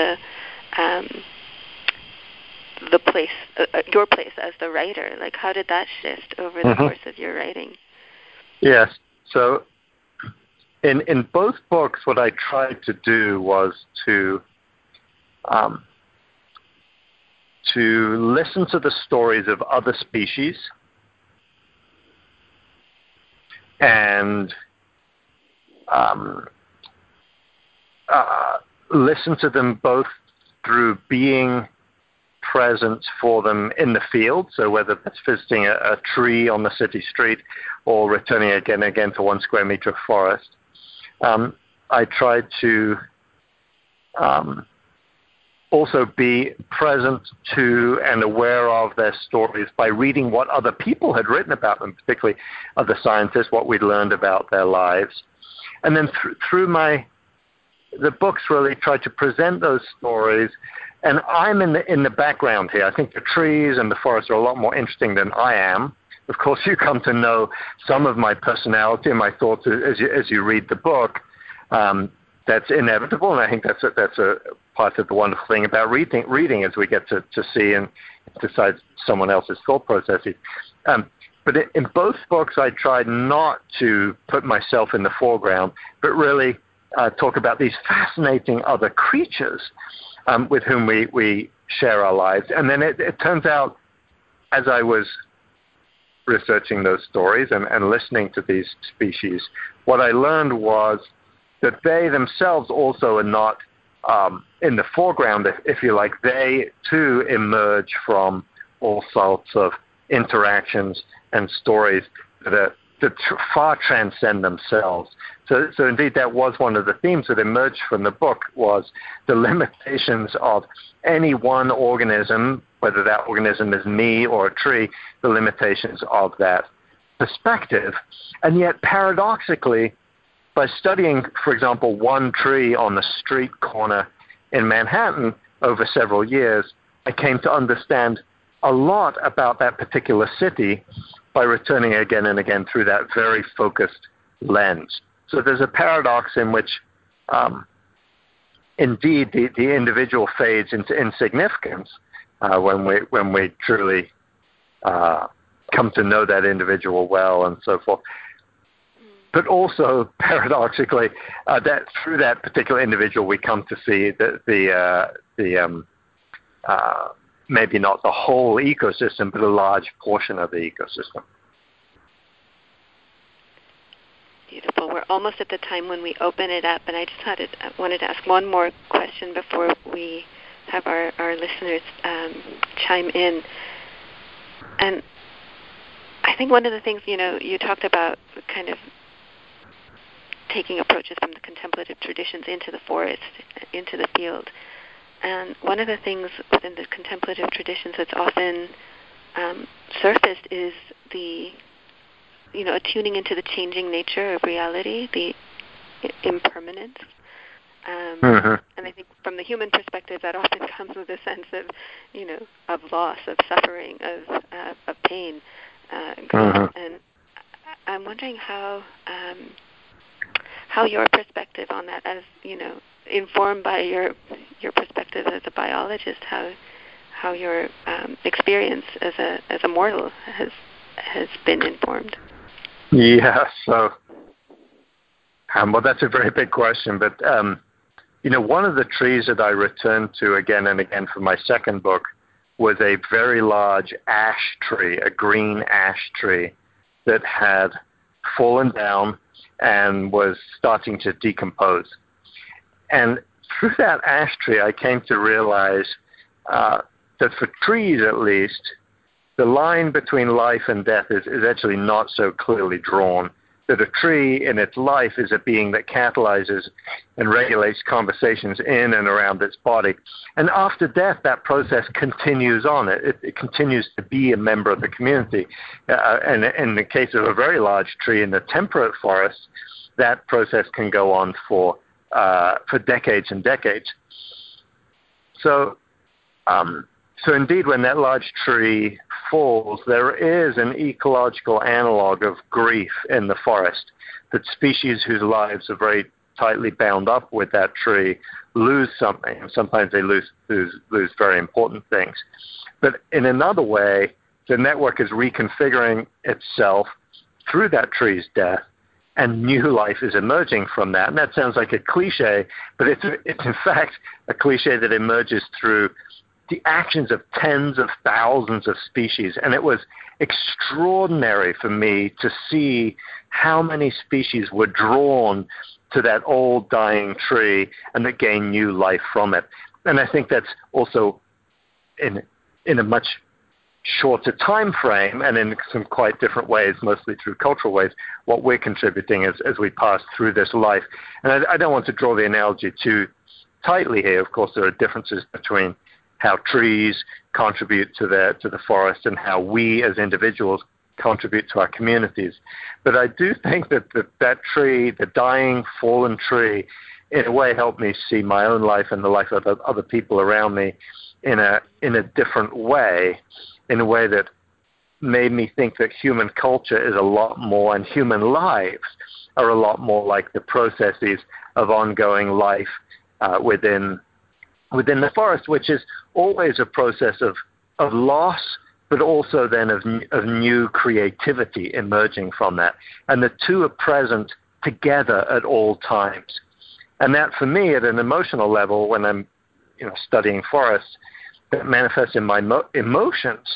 the place, your place as the writer. Like, how did that shift over the course of your writing? Yes. So in both books, what I tried to do was to listen to the stories of other species and listen to them both through being present for them in the field, so whether that's visiting a tree on the city street or returning again to 1 square meter of forest. I tried to also be present to and aware of their stories by reading what other people had written about them, particularly other scientists, what we'd learned about their lives. And then through the books really tried to present those stories. And I'm in the background here. I think the trees and the forests are a lot more interesting than I am. Of course, you come to know some of my personality and my thoughts as you read the book. That's inevitable, and I think that's a part of the wonderful thing about reading as we get to see and decide someone else's thought processes. But in both books, I tried not to put myself in the foreground, but really talk about these fascinating other creatures with whom we share our lives. And then it turns out as I was researching those stories and listening to these species, what I learned was that they themselves also are not in the foreground, if you like. They too emerge from all sorts of interactions and stories that far transcend themselves. So indeed, that was one of the themes that emerged from the book, was the limitations of any one organism, whether that organism is me or a tree, the limitations of that perspective. And yet, paradoxically, by studying, for example, one tree on the street corner in Manhattan over several years, I came to understand a lot about that particular city by returning again and again through that very focused lens. So there's a paradox in which, indeed, the individual fades into insignificance when we truly come to know that individual well and so forth. But also, paradoxically, that through that particular individual, we come to see the maybe not the whole ecosystem, but a large portion of the ecosystem. Beautiful. We're almost at the time when we open it up, and I just wanted to ask one more question before we have our listeners chime in. And I think one of the things, you talked about kind of taking approaches from the contemplative traditions into the forest, into the field. And one of the things within the contemplative traditions that's often surfaced is the attuning into the changing nature of reality, the impermanence. And I think from the human perspective, that often comes with a sense of, of loss, of suffering, of pain, grief. And I'm wondering how your perspective on that, as informed by your perspective as a biologist, how your experience as a mortal has been informed. Yeah, so well, that's a very big question, but one of the trees that I returned to again and again for my second book was a very large ash tree, a green ash tree that had fallen down and was starting to decompose. And through that ash tree, I came to realize that for trees at least, the line between life and death is actually not so clearly drawn. That a tree in its life is a being that catalyzes and regulates conversations in and around its body. And after death, that process continues on. It continues to be a member of the community. And in the case of a very large tree in the temperate forest, that process can go on for decades and decades. So indeed, when that large tree falls, there is an ecological analog of grief in the forest, that species whose lives are very tightly bound up with that tree lose something, and sometimes they lose very important things. But in another way, the network is reconfiguring itself through that tree's death, and new life is emerging from that. And that sounds like a cliche, but it's in fact a cliche that emerges through the actions of tens of thousands of species. And it was extraordinary for me to see how many species were drawn to that old dying tree and that gain new life from it. And I think that's also in a much shorter time frame and in some quite different ways, mostly through cultural ways, what we're contributing as we pass through this life. And I don't want to draw the analogy too tightly here. Of course, there are differences between how trees contribute to the forest and how we as individuals contribute to our communities. But I do think that tree, the dying, fallen tree, in a way helped me see my own life and the life of other people around me in a different way, in a way that made me think that human culture is a lot more, and human lives are a lot more like the processes of ongoing life within the forest, which is always a process of loss, but also then of new creativity emerging from that. And the two are present together at all times. And that, for me, at an emotional level, when I'm studying forests, that manifests in my emotions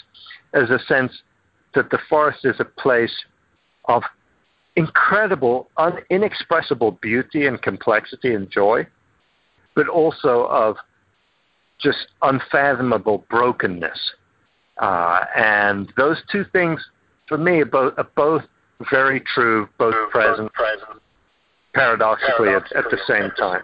as a sense that the forest is a place of incredible, inexpressible beauty and complexity and joy, but also of just unfathomable brokenness. And those two things, for me, are both very true, both present paradoxically at the same time.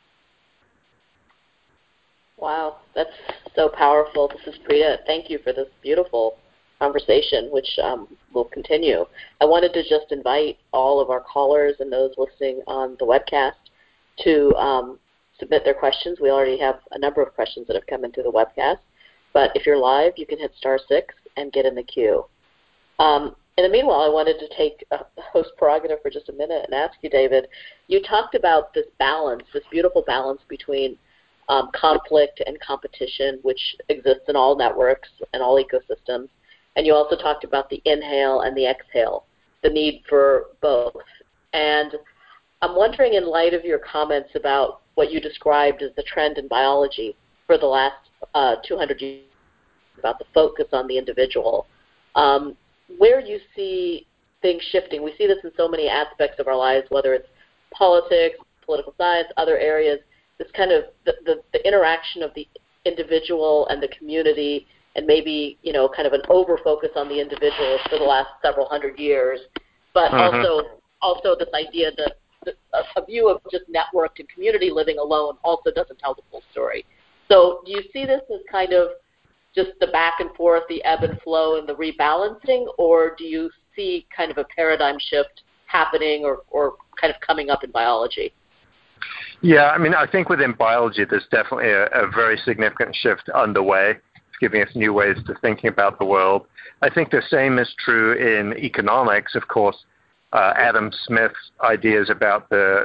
Wow, that's so powerful. This is Priya. Thank you for this beautiful conversation, which will continue. I wanted to just invite all of our callers and those listening on the webcast to submit their questions. We already have a number of questions that have come into the webcast, but if you're live, you can hit *6 and get in the queue. In the meanwhile, I wanted to take a host prerogative for just a minute and ask you, David, you talked about this balance, this beautiful balance between conflict and competition, which exists in all networks and all ecosystems. And you also talked about the inhale and the exhale, the need for both. And I'm wondering, in light of your comments about what you described as the trend in biology for the last 200 years, about the focus on the individual, where you see things shifting. We see this in so many aspects of our lives, whether it's politics, political science, other areas, this kind of the interaction of the individual and the community, and maybe, kind of an over-focus on the individual for the last several hundred years, but also this idea that a view of just networked and community living alone also doesn't tell the full story. So do you see this as kind of just the back and forth, the ebb and flow, and the rebalancing, or do you see kind of a paradigm shift happening or kind of coming up in biology? Yeah, I mean, I think within biology there's definitely a very significant shift underway. It's giving us new ways to thinking about the world. I think the same is true in economics. Of course, Adam Smith's ideas about the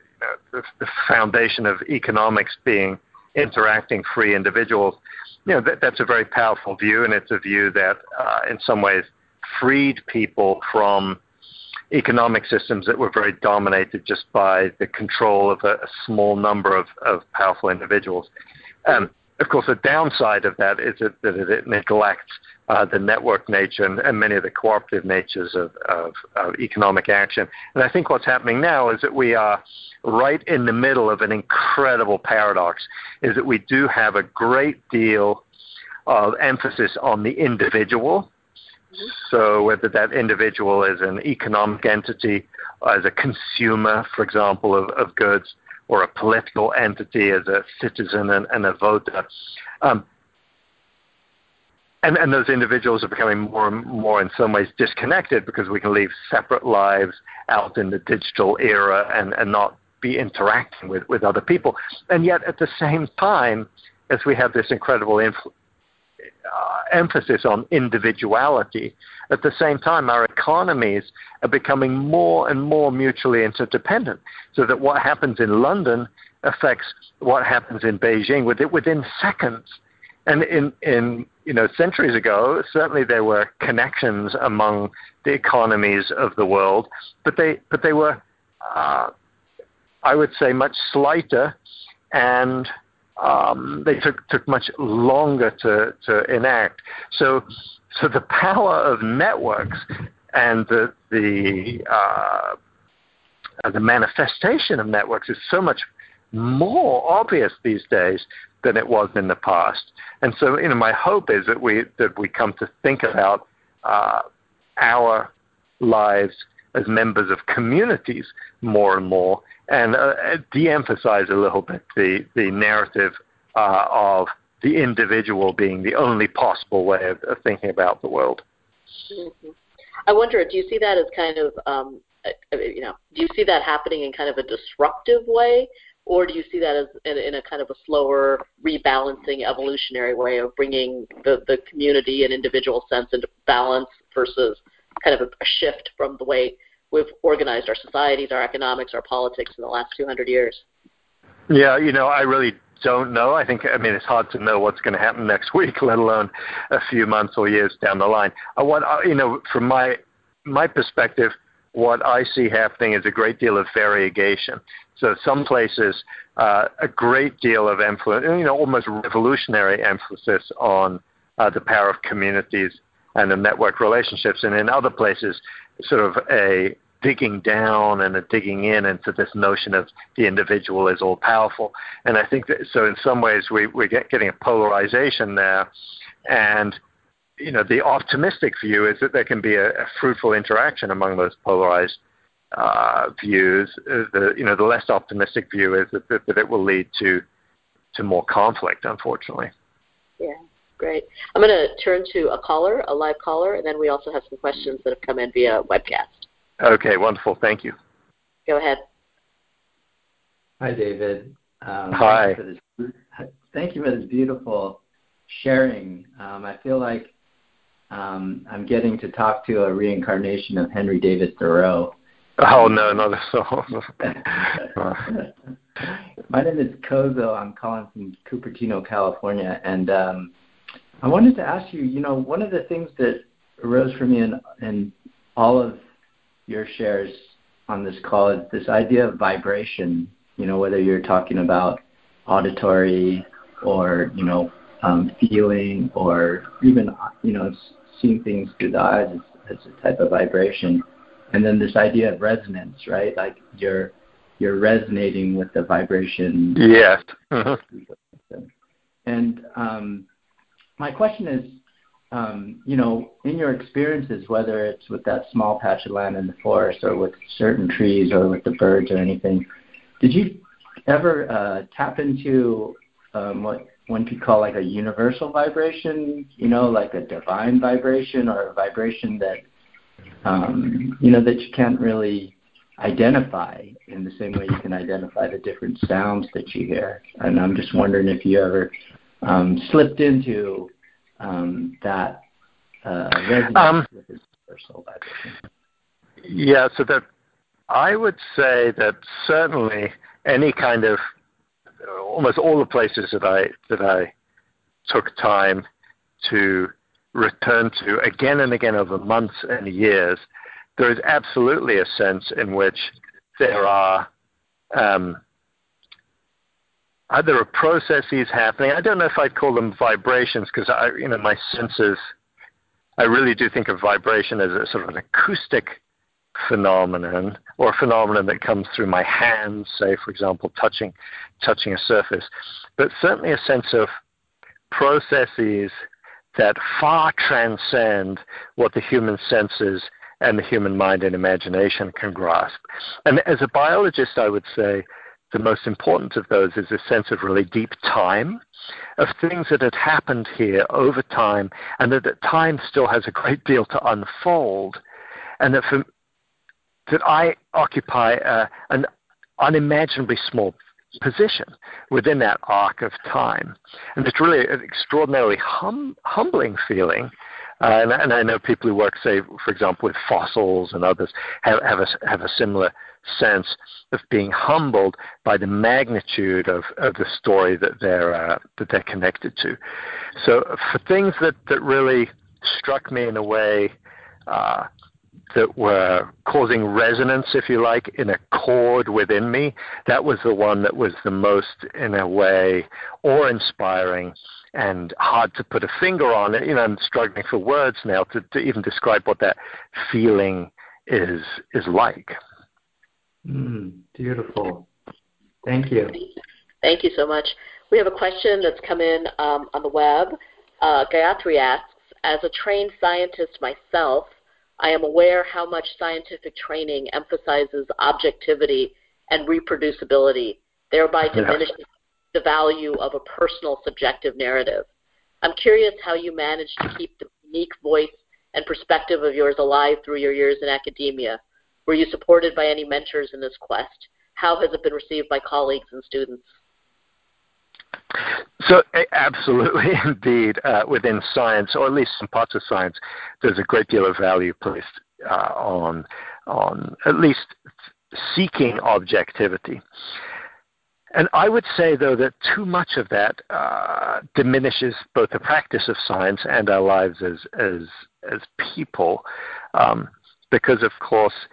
foundation of economics being interacting free individuals, that's a very powerful view, and it's a view that in some ways freed people from economic systems that were very dominated just by the control of a small number of powerful individuals. Of course, the downside of that is that it neglects the network nature and many of the cooperative natures of economic action. And I think what's happening now is that we are right in the middle of an incredible paradox, is that we do have a great deal of emphasis on the individual. So whether that individual is an economic entity, as a consumer, for example, of goods, or a political entity as a citizen and a voter. And those individuals are becoming more and more in some ways disconnected because we can lead separate lives out in the digital era and not be interacting with other people. And yet at the same time, as we have this incredible emphasis on individuality, at the same time our economies are becoming more and more mutually interdependent, so that what happens in London affects what happens in Beijing within seconds. And in centuries ago, certainly there were connections among the economies of the world, but they were, I would say, much slighter, and they took much longer to enact. So the power of networks and the manifestation of networks is so much more obvious these days than it was in the past. And so, my hope is that we come to think about our lives as members of communities more and more, and de-emphasize a little bit the narrative of the individual being the only possible way of thinking about the world. Mm-hmm. I wonder, do you see that as kind of, do you see that happening in kind of a disruptive way, or do you see that as in a kind of a slower, rebalancing, evolutionary way of bringing the community and individual sense into balance versus kind of a shift from the way we've organized our societies, our economics, our politics in the last 200 years? Yeah, I really don't know. I mean, it's hard to know what's going to happen next week, let alone a few months or years down the line. From my perspective, what I see happening is a great deal of variegation. So some places, a great deal of influence, almost revolutionary emphasis on the power of communities and of network relationships, and in other places, sort of a digging down and a digging in into this notion of the individual is all powerful. And I think that, so in some ways we're getting a polarization there. And, the optimistic view is that there can be a fruitful interaction among those polarized views. The less optimistic view is that it will lead to more conflict, unfortunately. Yeah, great. I'm going to turn to a live caller, and then we also have some questions that have come in via webcast. Okay, wonderful. Thank you. Go ahead. Hi, David. Hi. Thank you for this beautiful sharing. I feel like I'm getting to talk to a reincarnation of Henry David Thoreau. Oh, no, not at all. My name is Kozo. I'm calling from Cupertino, California. And I wanted to ask you, one of the things that arose for me in all of your shares on this call is this idea of vibration, whether you're talking about auditory or, feeling or even, seeing things through the eyes as a type of vibration. And then this idea of resonance, right? Like you're resonating with the vibration. Yes. Mm-hmm. And my question is, in your experiences, whether it's with that small patch of land in the forest or with certain trees or with the birds or anything, did you ever tap into what one could call like a universal vibration, like a divine vibration or a vibration that, that you can't really identify in the same way you can identify the different sounds that you hear? And I'm just wondering if you ever slipped into that resonance with this universal vibration. Yeah, so that I would say that certainly any kind of, almost all the places that I took time to return to again and again over months and years, there is absolutely a sense in which there are there are processes happening. I don't know if I'd call them vibrations, because my senses, I really do think of vibration as a sort of an acoustic phenomenon, or a phenomenon that comes through my hands, say, for example, touching a surface, but certainly a sense of processes that far transcend what the human senses and the human mind and imagination can grasp. And as a biologist, I would say the most important of those is a sense of really deep time, of things that had happened here over time, and that time still has a great deal to unfold, and that I occupy an unimaginably small position within that arc of time. And it's really an extraordinarily humbling feeling. And I know people who work, say, for example, with fossils and others have a similar sense of being humbled by the magnitude of the story that they're connected to. So for things that really struck me in a way that were causing resonance, if you like, in a chord within me, that was the one that was the most, in a way, awe-inspiring and hard to put a finger on. I'm struggling for words now to even describe what that feeling is like. Beautiful. Thank you. Thank you so much. We have a question that's come in on the web. Gayatri asks, as a trained scientist myself, I am aware how much scientific training emphasizes objectivity and reproducibility, thereby diminishing the value of a personal subjective narrative. I'm curious how you manage to keep the unique voice and perspective of yours alive through your years in academia. Were you supported by any mentors in this quest? How has it been received by colleagues and students? So absolutely, indeed, within science, or at least some parts of science, there's a great deal of value placed on at least seeking objectivity. And I would say, though, that too much of that diminishes both the practice of science and our lives as people, because, of course,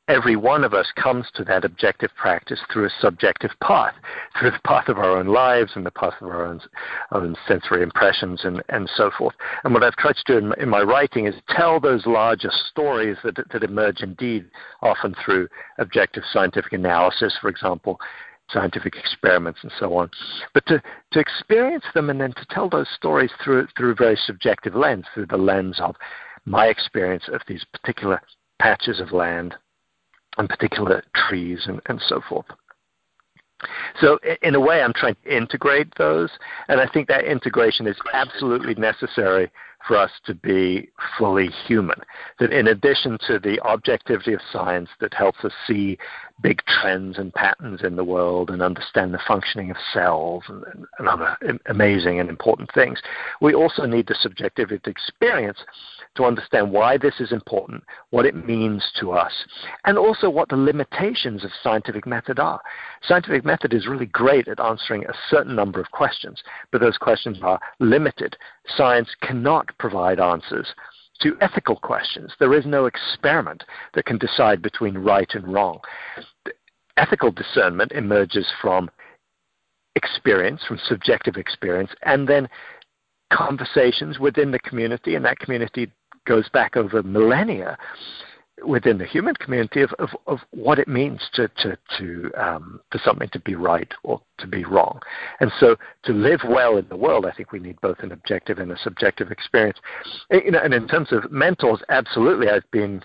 every one of us comes to that objective practice through a subjective path, through the path of our own lives and the path of our own sensory impressions and so forth. And what I've tried to do in my writing is tell those larger stories that emerge indeed often through objective scientific analysis, for example, scientific experiments and so on, but to experience them and then to tell those stories through a very subjective lens, through the lens of my experience of these particular patches of land and particular trees and so forth. So in a way, I'm trying to integrate those, and I think that integration is absolutely necessary for us to be fully human. That in addition to the objectivity of science that helps us see big trends and patterns in the world and understand the functioning of cells and other amazing and important things, we also need the subjective experience to understand why this is important, what it means to us, and also what the limitations of scientific method are. Scientific method is really great at answering a certain number of questions, but those questions are limited. Science cannot provide answers to ethical questions. There is no experiment that can decide between right and wrong. Ethical discernment emerges from experience, from subjective experience, and then conversations within the community, and that community goes back over millennia within the human community of what it means for something to be right or to be wrong. And so to live well in the world, I think we need both an objective and a subjective experience. And in terms of mentors, absolutely, I've been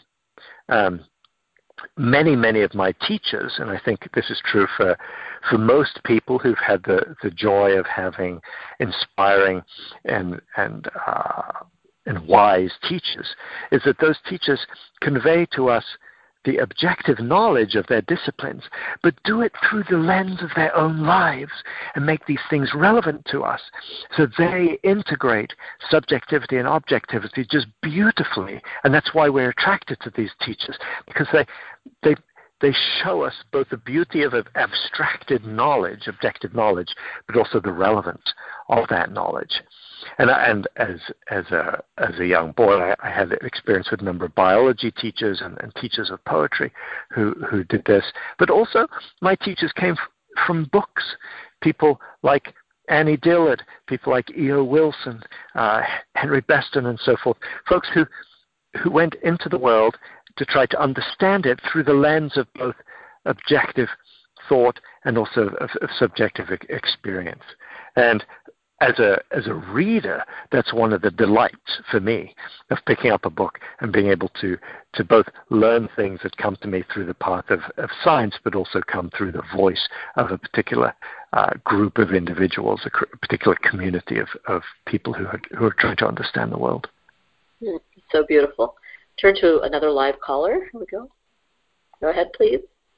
many of my teachers, and I think this is true for most people who've had the joy of having inspiring and wise teachers, is that those teachers convey to us the objective knowledge of their disciplines, but do it through the lens of their own lives and make these things relevant to us. So they integrate subjectivity and objectivity just beautifully, and that's why we're attracted to these teachers, because they show us both the beauty of abstracted knowledge, objective knowledge, but also the relevance of that knowledge. And as a young boy, I had experience with a number of biology teachers and teachers of poetry who did this. But also, my teachers came from books. People like Annie Dillard, people like E.O. Wilson, Henry Beston, and so forth. Folks who went into the world to try to understand it through the lens of both objective thought and also of subjective experience. And as a reader, that's one of the delights for me of picking up a book and being able to both learn things that come to me through the path of science, but also come through the voice of a particular group of individuals, a particular community of people who are trying to understand the world. So beautiful. Turn to another live caller. Here we go. Go ahead, please.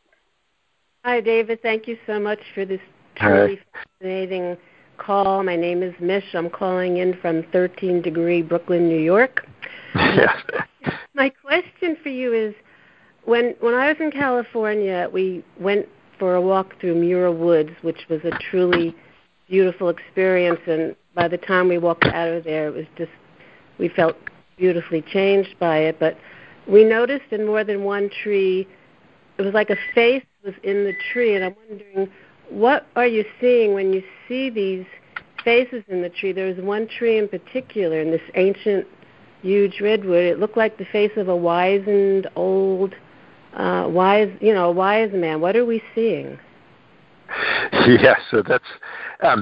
Hi, David. Thank you so much for this truly fascinating call. My name is Mish. I'm calling in from 13 Degree Brooklyn, New York. Yes. My question for you is, when I was in California, we went for a walk through Muir Woods, which was a truly beautiful experience, and by the time we walked out of there, it was just, we felt beautifully changed by it. But we noticed in more than one tree, it was like a face was in the tree, and I'm wondering, what are you seeing when you see these faces in the tree? There was one tree in particular, in this ancient, huge redwood. It looked like the face of a wizened, old, wise man. What are we seeing? Yeah, so that's...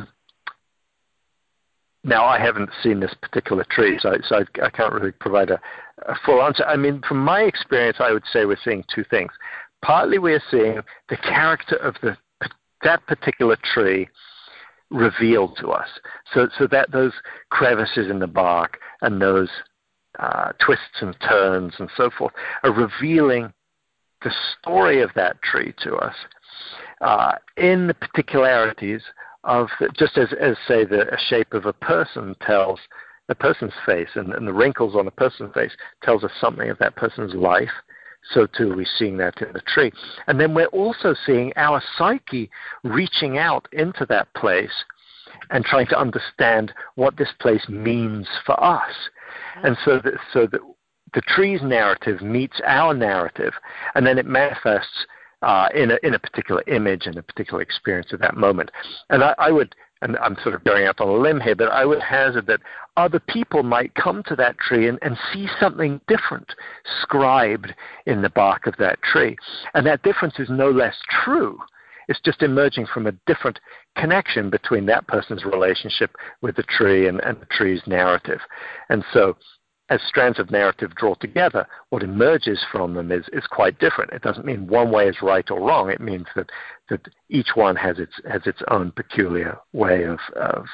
now, I haven't seen this particular tree, so I can't really provide a full answer. I mean, from my experience, I would say we're seeing two things. Partly we're seeing the character of that particular tree revealed to us. So that those crevices in the bark and those twists and turns and so forth are revealing the story of that tree to us in the particularities of, just as say, a shape of a person tells a person's face, and the wrinkles on a person's face tells us something of that person's life. So too are we seeing that in the tree. And then we're also seeing our psyche reaching out into that place and trying to understand what this place means for us. And so that the tree's narrative meets our narrative, and then it manifests in a particular image and a particular experience at that moment. And I would, and I'm sort of going out on a limb here, but I would hazard that other people might come to that tree and see something different scribed in the bark of that tree. And that difference is no less true. It's just emerging from a different connection between that person's relationship with the tree and the tree's narrative. And so as strands of narrative draw together, what emerges from them is quite different. It doesn't mean one way is right or wrong. It means that each one has its own peculiar way of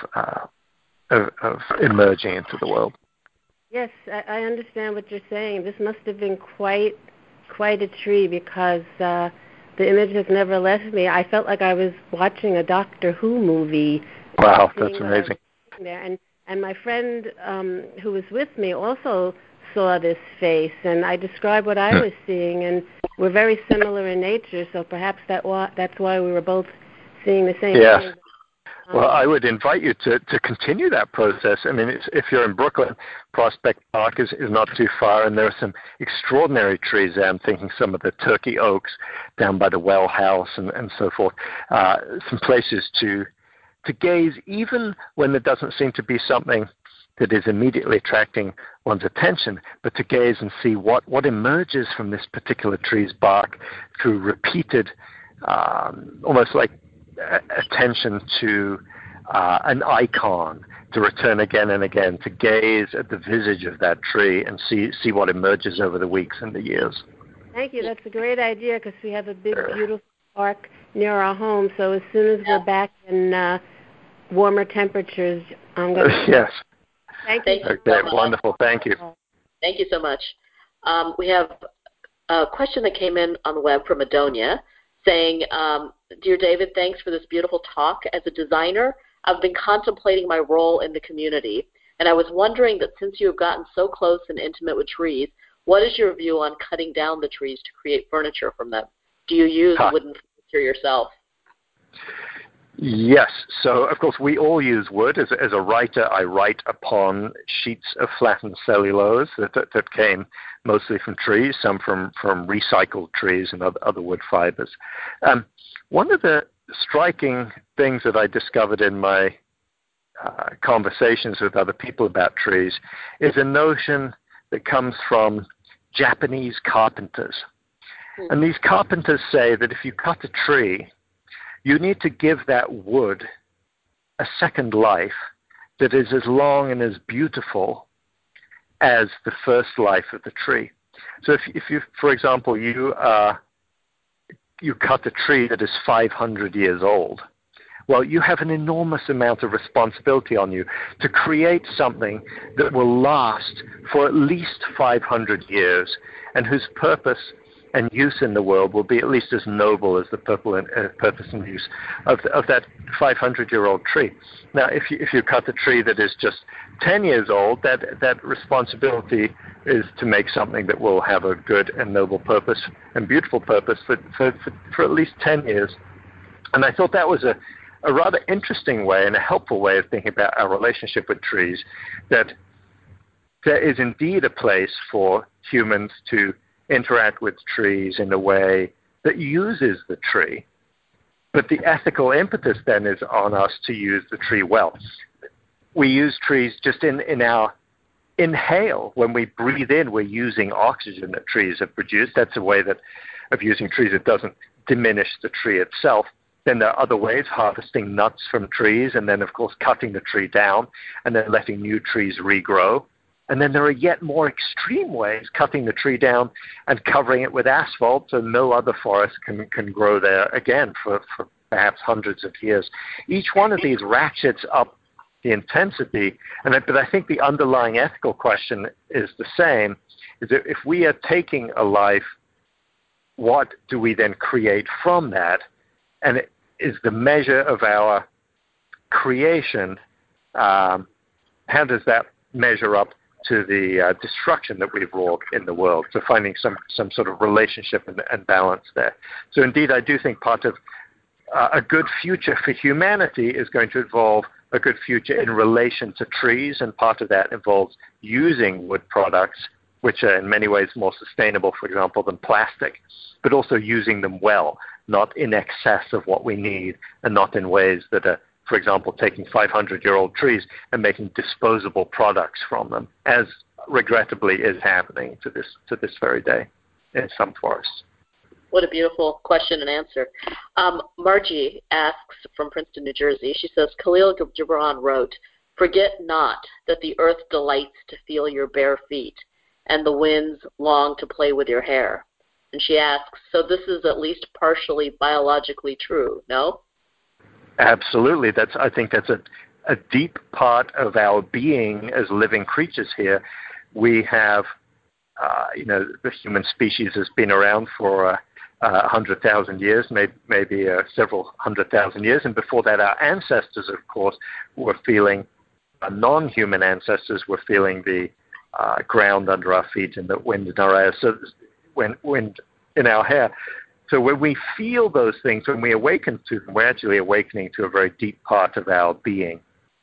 emerging into the world. Yes, I understand what you're saying. This must have been quite a tree, because the image has never left me. I felt like I was watching a Doctor Who movie. Wow, that's amazing. There. And my friend who was with me also saw this face, and I described what I was seeing, and we're very similar in nature, so perhaps that's why we were both seeing the same thing. Well, I would invite you to continue that process. I mean, if you're in Brooklyn, Prospect Park is not too far, and there are some extraordinary trees there. I'm thinking some of the turkey oaks down by the Well House and so forth, some places to gaze, even when there doesn't seem to be something that is immediately attracting one's attention, but to gaze and see what emerges from this particular tree's bark through repeated, almost like attention to an icon, to return again and again, to gaze at the visage of that tree and see what emerges over the weeks and the years. Thank you. That's a great idea, because we have a big, beautiful park near our home, so as soon as we're back in warmer temperatures, I'm going to... Yes. Thank you. Okay, wonderful. Thank you. Thank you so much. We have a question that came in on the web from Adonia saying, Dear David, thanks for this beautiful talk. As a designer, I've been contemplating my role in the community, and I was wondering that since you have gotten so close and intimate with trees, what is your view on cutting down the trees to create furniture from them? Do you use wooden furniture yourself? Yes. So, of course, we all use wood. As a writer, I write upon sheets of flattened cellulose that came mostly from trees, some from recycled trees and other wood fibers. One of the striking things that I discovered in my conversations with other people about trees is a notion that comes from Japanese carpenters. And these carpenters say that if you cut a tree, you need to give that wood a second life that is as long and as beautiful as the first life of the tree. So if you, for example, you cut a tree that is 500 years old, well, you have an enormous amount of responsibility on you to create something that will last for at least 500 years and whose purpose and use in the world will be at least as noble as the purpose and use of that 500-year-old tree. Now, if you cut a tree that is just 10 years old, that responsibility is to make something that will have a good and noble purpose and beautiful purpose for at least 10 years. And I thought that was a rather interesting way and a helpful way of thinking about our relationship with trees, that there is indeed a place for humans to interact with trees in a way that uses the tree. But the ethical impetus then is on us to use the tree well. We use trees just in our inhale. When we breathe in, we're using oxygen that trees have produced. That's a way of using trees that doesn't diminish the tree itself. Then there are other ways, harvesting nuts from trees, and then, of course, cutting the tree down, and then letting new trees regrow. And then there are yet more extreme ways, cutting the tree down and covering it with asphalt so no other forest can grow there again for perhaps hundreds of years. Each one of these ratchets up the intensity, but I think the underlying ethical question is the same, is that if we are taking a life, what do we then create from that? And it is the measure of our creation, how does that measure up to the destruction that we've wrought in the world? So finding some sort of relationship and balance there. So indeed, I do think part of a good future for humanity is going to involve a good future in relation to trees, and part of that involves using wood products which are in many ways more sustainable, for example, than plastic, but also using them well, not in excess of what we need and not in ways that are, for example, taking 500-year-old trees and making disposable products from them, as regrettably is happening to this very day in some forests. What a beautiful question and answer. Margie asks from Princeton, New Jersey. She says, Khalil Gibran wrote, "Forget not that the earth delights to feel your bare feet, and the winds long to play with your hair." And she asks, so this is at least partially biologically true, no? Absolutely. I think that's a deep part of our being as living creatures here. We have, the human species has been around for 100,000 years, maybe several 100,000 years. And before that, our ancestors, of course, were feeling, non-human ancestors were feeling the ground under our feet and the wind in our hair. So wind in our hair. So when we feel those things, when we awaken to them, we're actually awakening to a very deep part of our being.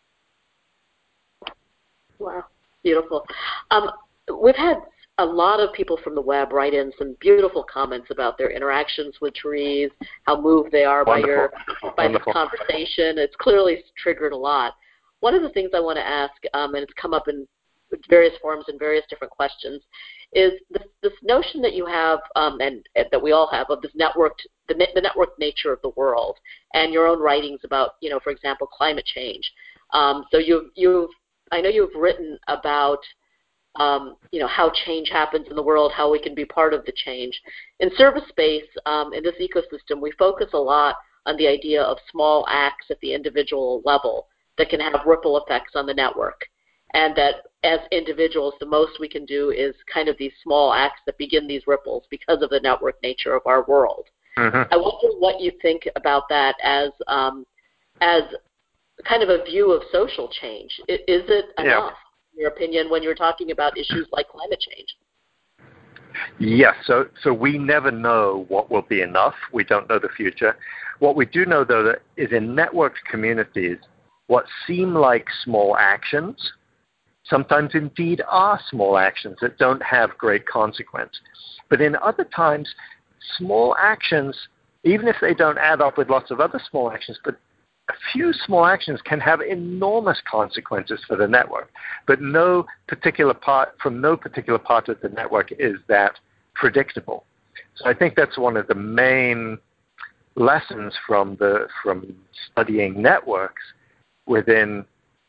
Wow, beautiful. We've had a lot of people from the web write in some beautiful comments about their interactions with trees, how moved they are by this conversation. It's clearly triggered a lot. One of the things I want to ask, and it's come up in various forms and various different questions, is this notion that you have, and that we all have, of this networked, the networked nature of the world, and your own writings about, for example, climate change. So I know you've written about, how change happens in the world, how we can be part of the change. In service space, in this ecosystem, we focus a lot on the idea of small acts at the individual level that can have ripple effects on the network. And that as individuals, the most we can do is kind of these small acts that begin these ripples because of the network nature of our world. Mm-hmm. I wonder what you think about that as kind of a view of social change. Is it enough, in your opinion, when you're talking about issues like climate change? Yes, so we never know what will be enough. We don't know the future. What we do know, though, is in networked communities, what seem like small actions sometimes indeed are small actions that don't have great consequence. But in other times, small actions, even if they don't add up with lots of other small actions, but a few small actions can have enormous consequences for the network. But no particular part of the network is that predictable. So I think that's one of the main lessons from studying networks within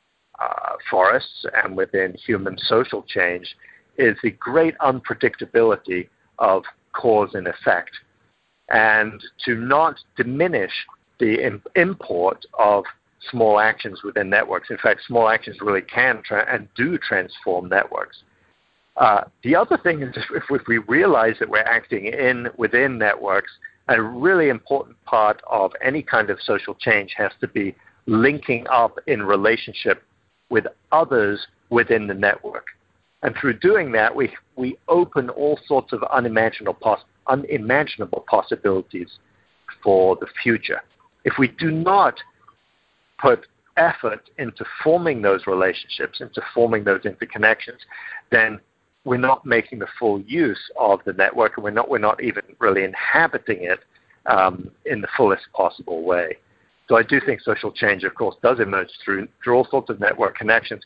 forests and within human social change, is the great unpredictability of cause and effect, and to not diminish the import of small actions within networks. In fact, small actions really can and do transform networks. The other thing is, if we realize that we're acting within networks, a really important part of any kind of social change has to be linking up in relationship with others within the network. And through doing that, we open all sorts of unimaginable possibilities for the future. If we do not put effort into forming those relationships, into forming those interconnections, then we're not making the full use of the network, and we're not even really inhabiting it in the fullest possible way. So I do think social change, of course, does emerge through all sorts of network connections.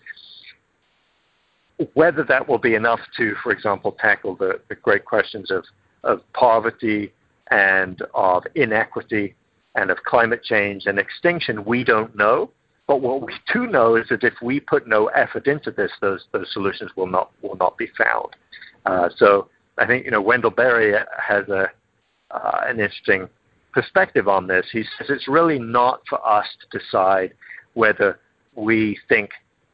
Whether that will be enough to, for example, tackle the great questions of poverty and of inequity and of climate change and extinction, we don't know. But what we do know is that if we put no effort into this, those solutions will not be found. So I think Wendell Berry has an interesting perspective on this. He says it's really not for us to decide whether we think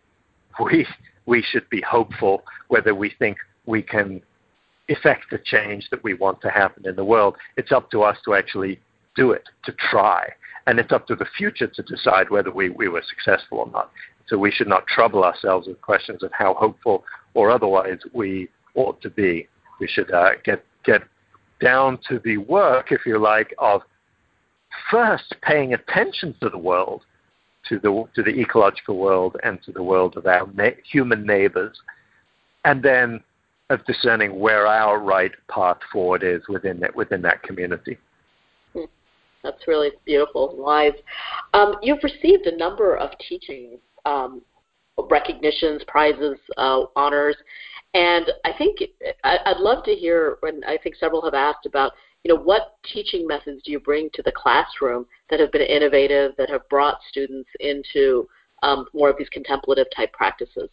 we should be hopeful, whether we think we can effect the change that we want to happen in the world. It's up to us to actually do it, to try. And it's up to the future to decide whether we were successful or not. So we should not trouble ourselves with questions of how hopeful or otherwise we ought to be. We should get down to the work, if you like, of first paying attention to the world, to the ecological world and to the world of our human neighbors, and then discerning where our right path forward is within that community. That's really beautiful, wise. You've received a number of teaching recognitions, prizes, honors, and I think I'd love to hear, and I think several have asked about, what teaching methods do you bring to the classroom that have been innovative, that have brought students into more of these contemplative type practices?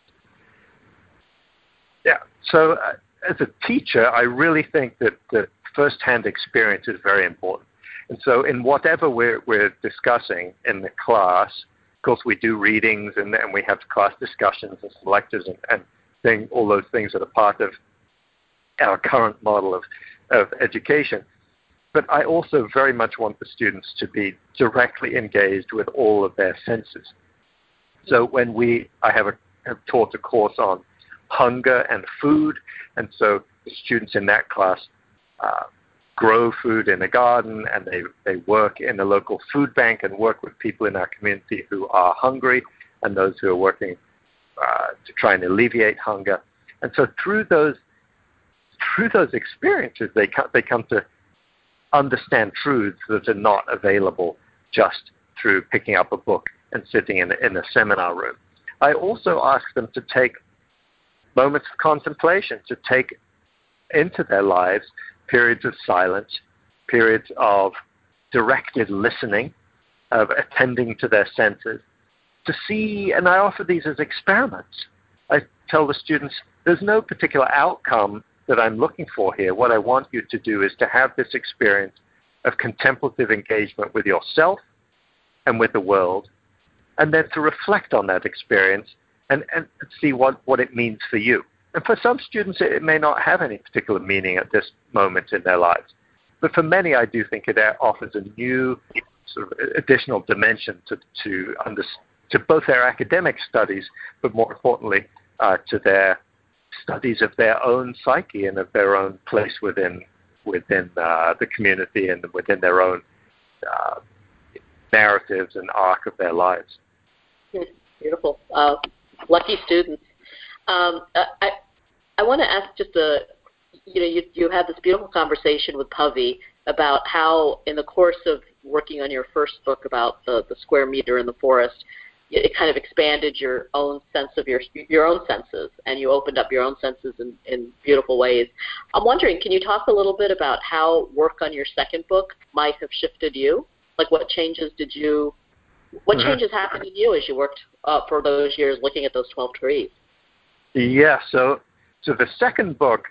Yeah, so as a teacher, I really think that the first-hand experience is very important. And so in whatever we're discussing in the class, of course we do readings and we have class discussions and some lectures and all those things that are part of our current model of education. But I also very much want the students to be directly engaged with all of their senses. So when I have taught a course on hunger and food, and so the students in that class grow food in a garden, and they work in a local food bank and work with people in our community who are hungry and those who are working to try and alleviate hunger. And so through those experiences, they come to understand truths that are not available just through picking up a book and sitting in a seminar room. I also ask them to take moments of contemplation, to take into their lives periods of silence, periods of directed listening, of attending to their senses, to see, and I offer these as experiments. I tell the students, there's no particular outcome that I'm looking for here. What I want you to do is to have this experience of contemplative engagement with yourself and with the world, and then to reflect on that experience and see what it means for you. And for some students, it may not have any particular meaning at this moment in their lives. But for many, I do think it offers a new sort of additional dimension to both their academic studies, but more importantly, to their studies of their own psyche and of their own place within the community and within their own narratives and arc of their lives. Beautiful. Lucky students. I want to ask you had this beautiful conversation with Pavi about how in the course of working on your first book about the square meter in the forest, it kind of expanded your own sense of your own senses, and you opened up your own senses in beautiful ways. I'm wondering, can you talk a little bit about how work on your second book might have shifted you? Like what changes changes happened in you as you worked for those years looking at those 12 trees? Yeah, so the second book,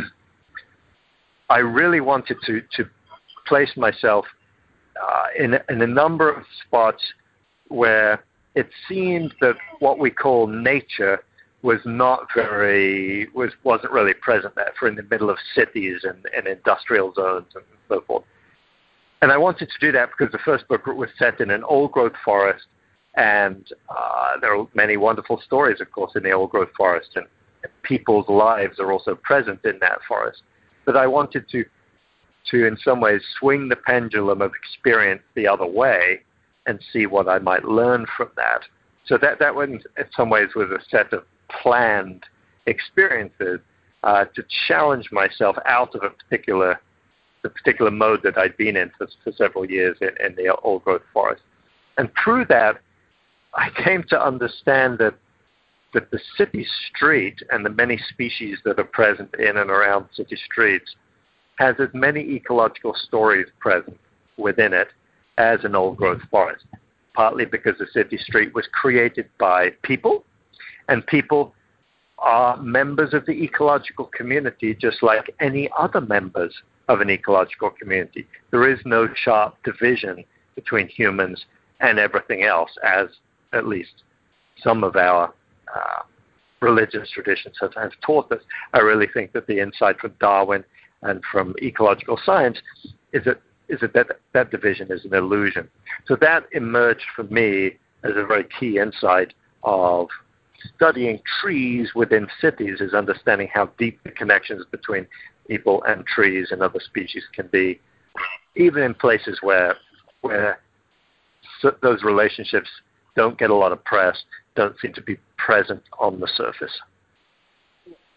I really wanted to place myself in a number of spots where it seemed that what we call nature wasn't really present there, for in the middle of cities and industrial zones and so forth. And I wanted to do that because the first book was set in an old-growth forest, and there are many wonderful stories, of course, in the old-growth forest, and people's lives are also present in that forest. But I wanted to in some ways, swing the pendulum of experience the other way and see what I might learn from that. So that one, in some ways, was a set of planned experiences to challenge myself out of the particular mode that I'd been in for several years in the old-growth forest. And through that, I came to understand that the city street and the many species that are present in and around city streets has as many ecological stories present within it as an old-growth forest, partly because the city street was created by people, and people are members of the ecological community just like any other members of an ecological community. There is no sharp division between humans and everything else, as at least some of our religious traditions have taught us. I really think that the insight from Darwin and from ecological science is that division is an illusion. So that emerged for me as a very key insight of studying trees within cities, is understanding how deep the connections between people and trees and other species can be, even in places where those relationships don't get a lot of press, don't seem to be present on the surface.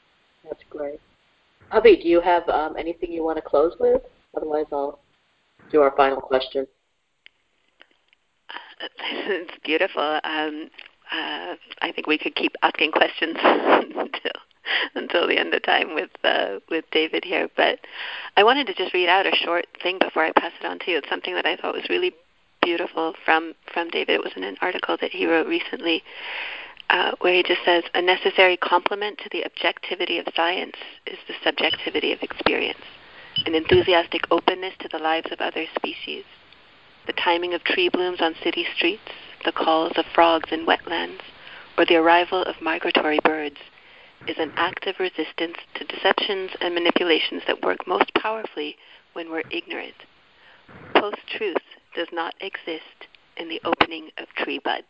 That's great. Hubby, do you have anything you want to close with? Otherwise, I'll do our final question. It's beautiful. I think we could keep asking questions until the end of time with David here. But I wanted to just read out a short thing before I pass it on to you. It's something that I thought was really beautiful from David. It was in an article that he wrote recently, where he just says, a necessary complement to the objectivity of science is the subjectivity of experience, an enthusiastic openness to the lives of other species. The timing of tree blooms on city streets, the calls of frogs in wetlands, or the arrival of migratory birds is an active resistance to deceptions and manipulations that work most powerfully when we're ignorant. Post-truth does not exist in the opening of tree buds.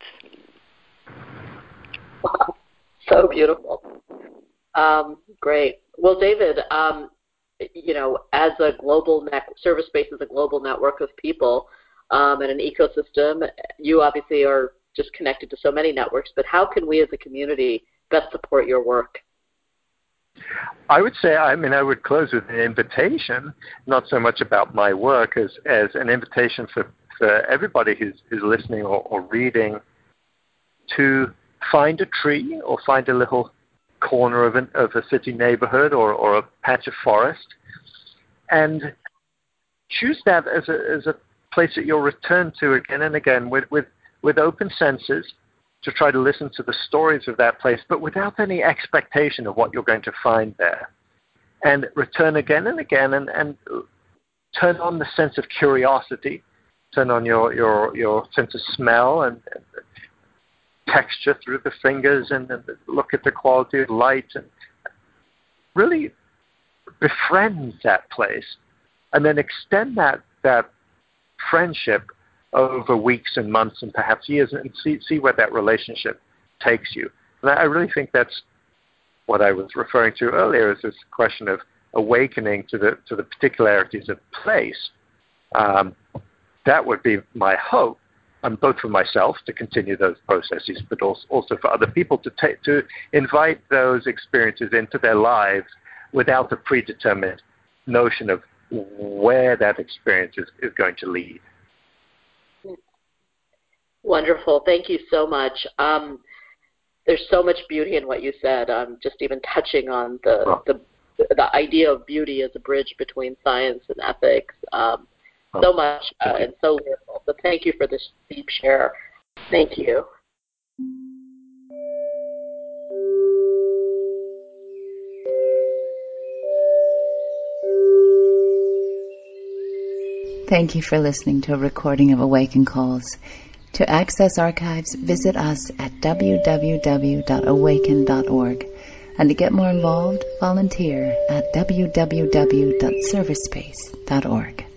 Wow. So beautiful. Great. Well, David, as a global service space is a global network of people and an ecosystem, you obviously are just connected to so many networks, but how can we as a community best support your work? I would say, I would close with an invitation, not so much about my work as an invitation for everybody who's listening or reading to find a tree or find a little corner of a city neighborhood or a patch of forest and choose that as a place that you'll return to again and again with open senses to try to listen to the stories of that place, but without any expectation of what you're going to find there. And return again and again and turn on the sense of curiosity, turn on your sense of smell and texture through the fingers and look at the quality of light and really befriend that place and then extend that friendship over weeks and months and perhaps years and see where that relationship takes you. And I really think that's what I was referring to earlier, is this question of awakening to the particularities of place. That would be my hope, both for myself to continue those processes, but also for other people to invite those experiences into their lives without a predetermined notion of where that experience is going to lead. Wonderful. Thank you so much. There's so much beauty in what you said. Just even touching on the idea of beauty as a bridge between science and ethics. So much and so lyrical. So thank you for this deep share. Thank you. Thank you for listening to a recording of Awaken Calls. To access archives, visit us at www.awaken.org. And to get more involved, volunteer at www.servicespace.org.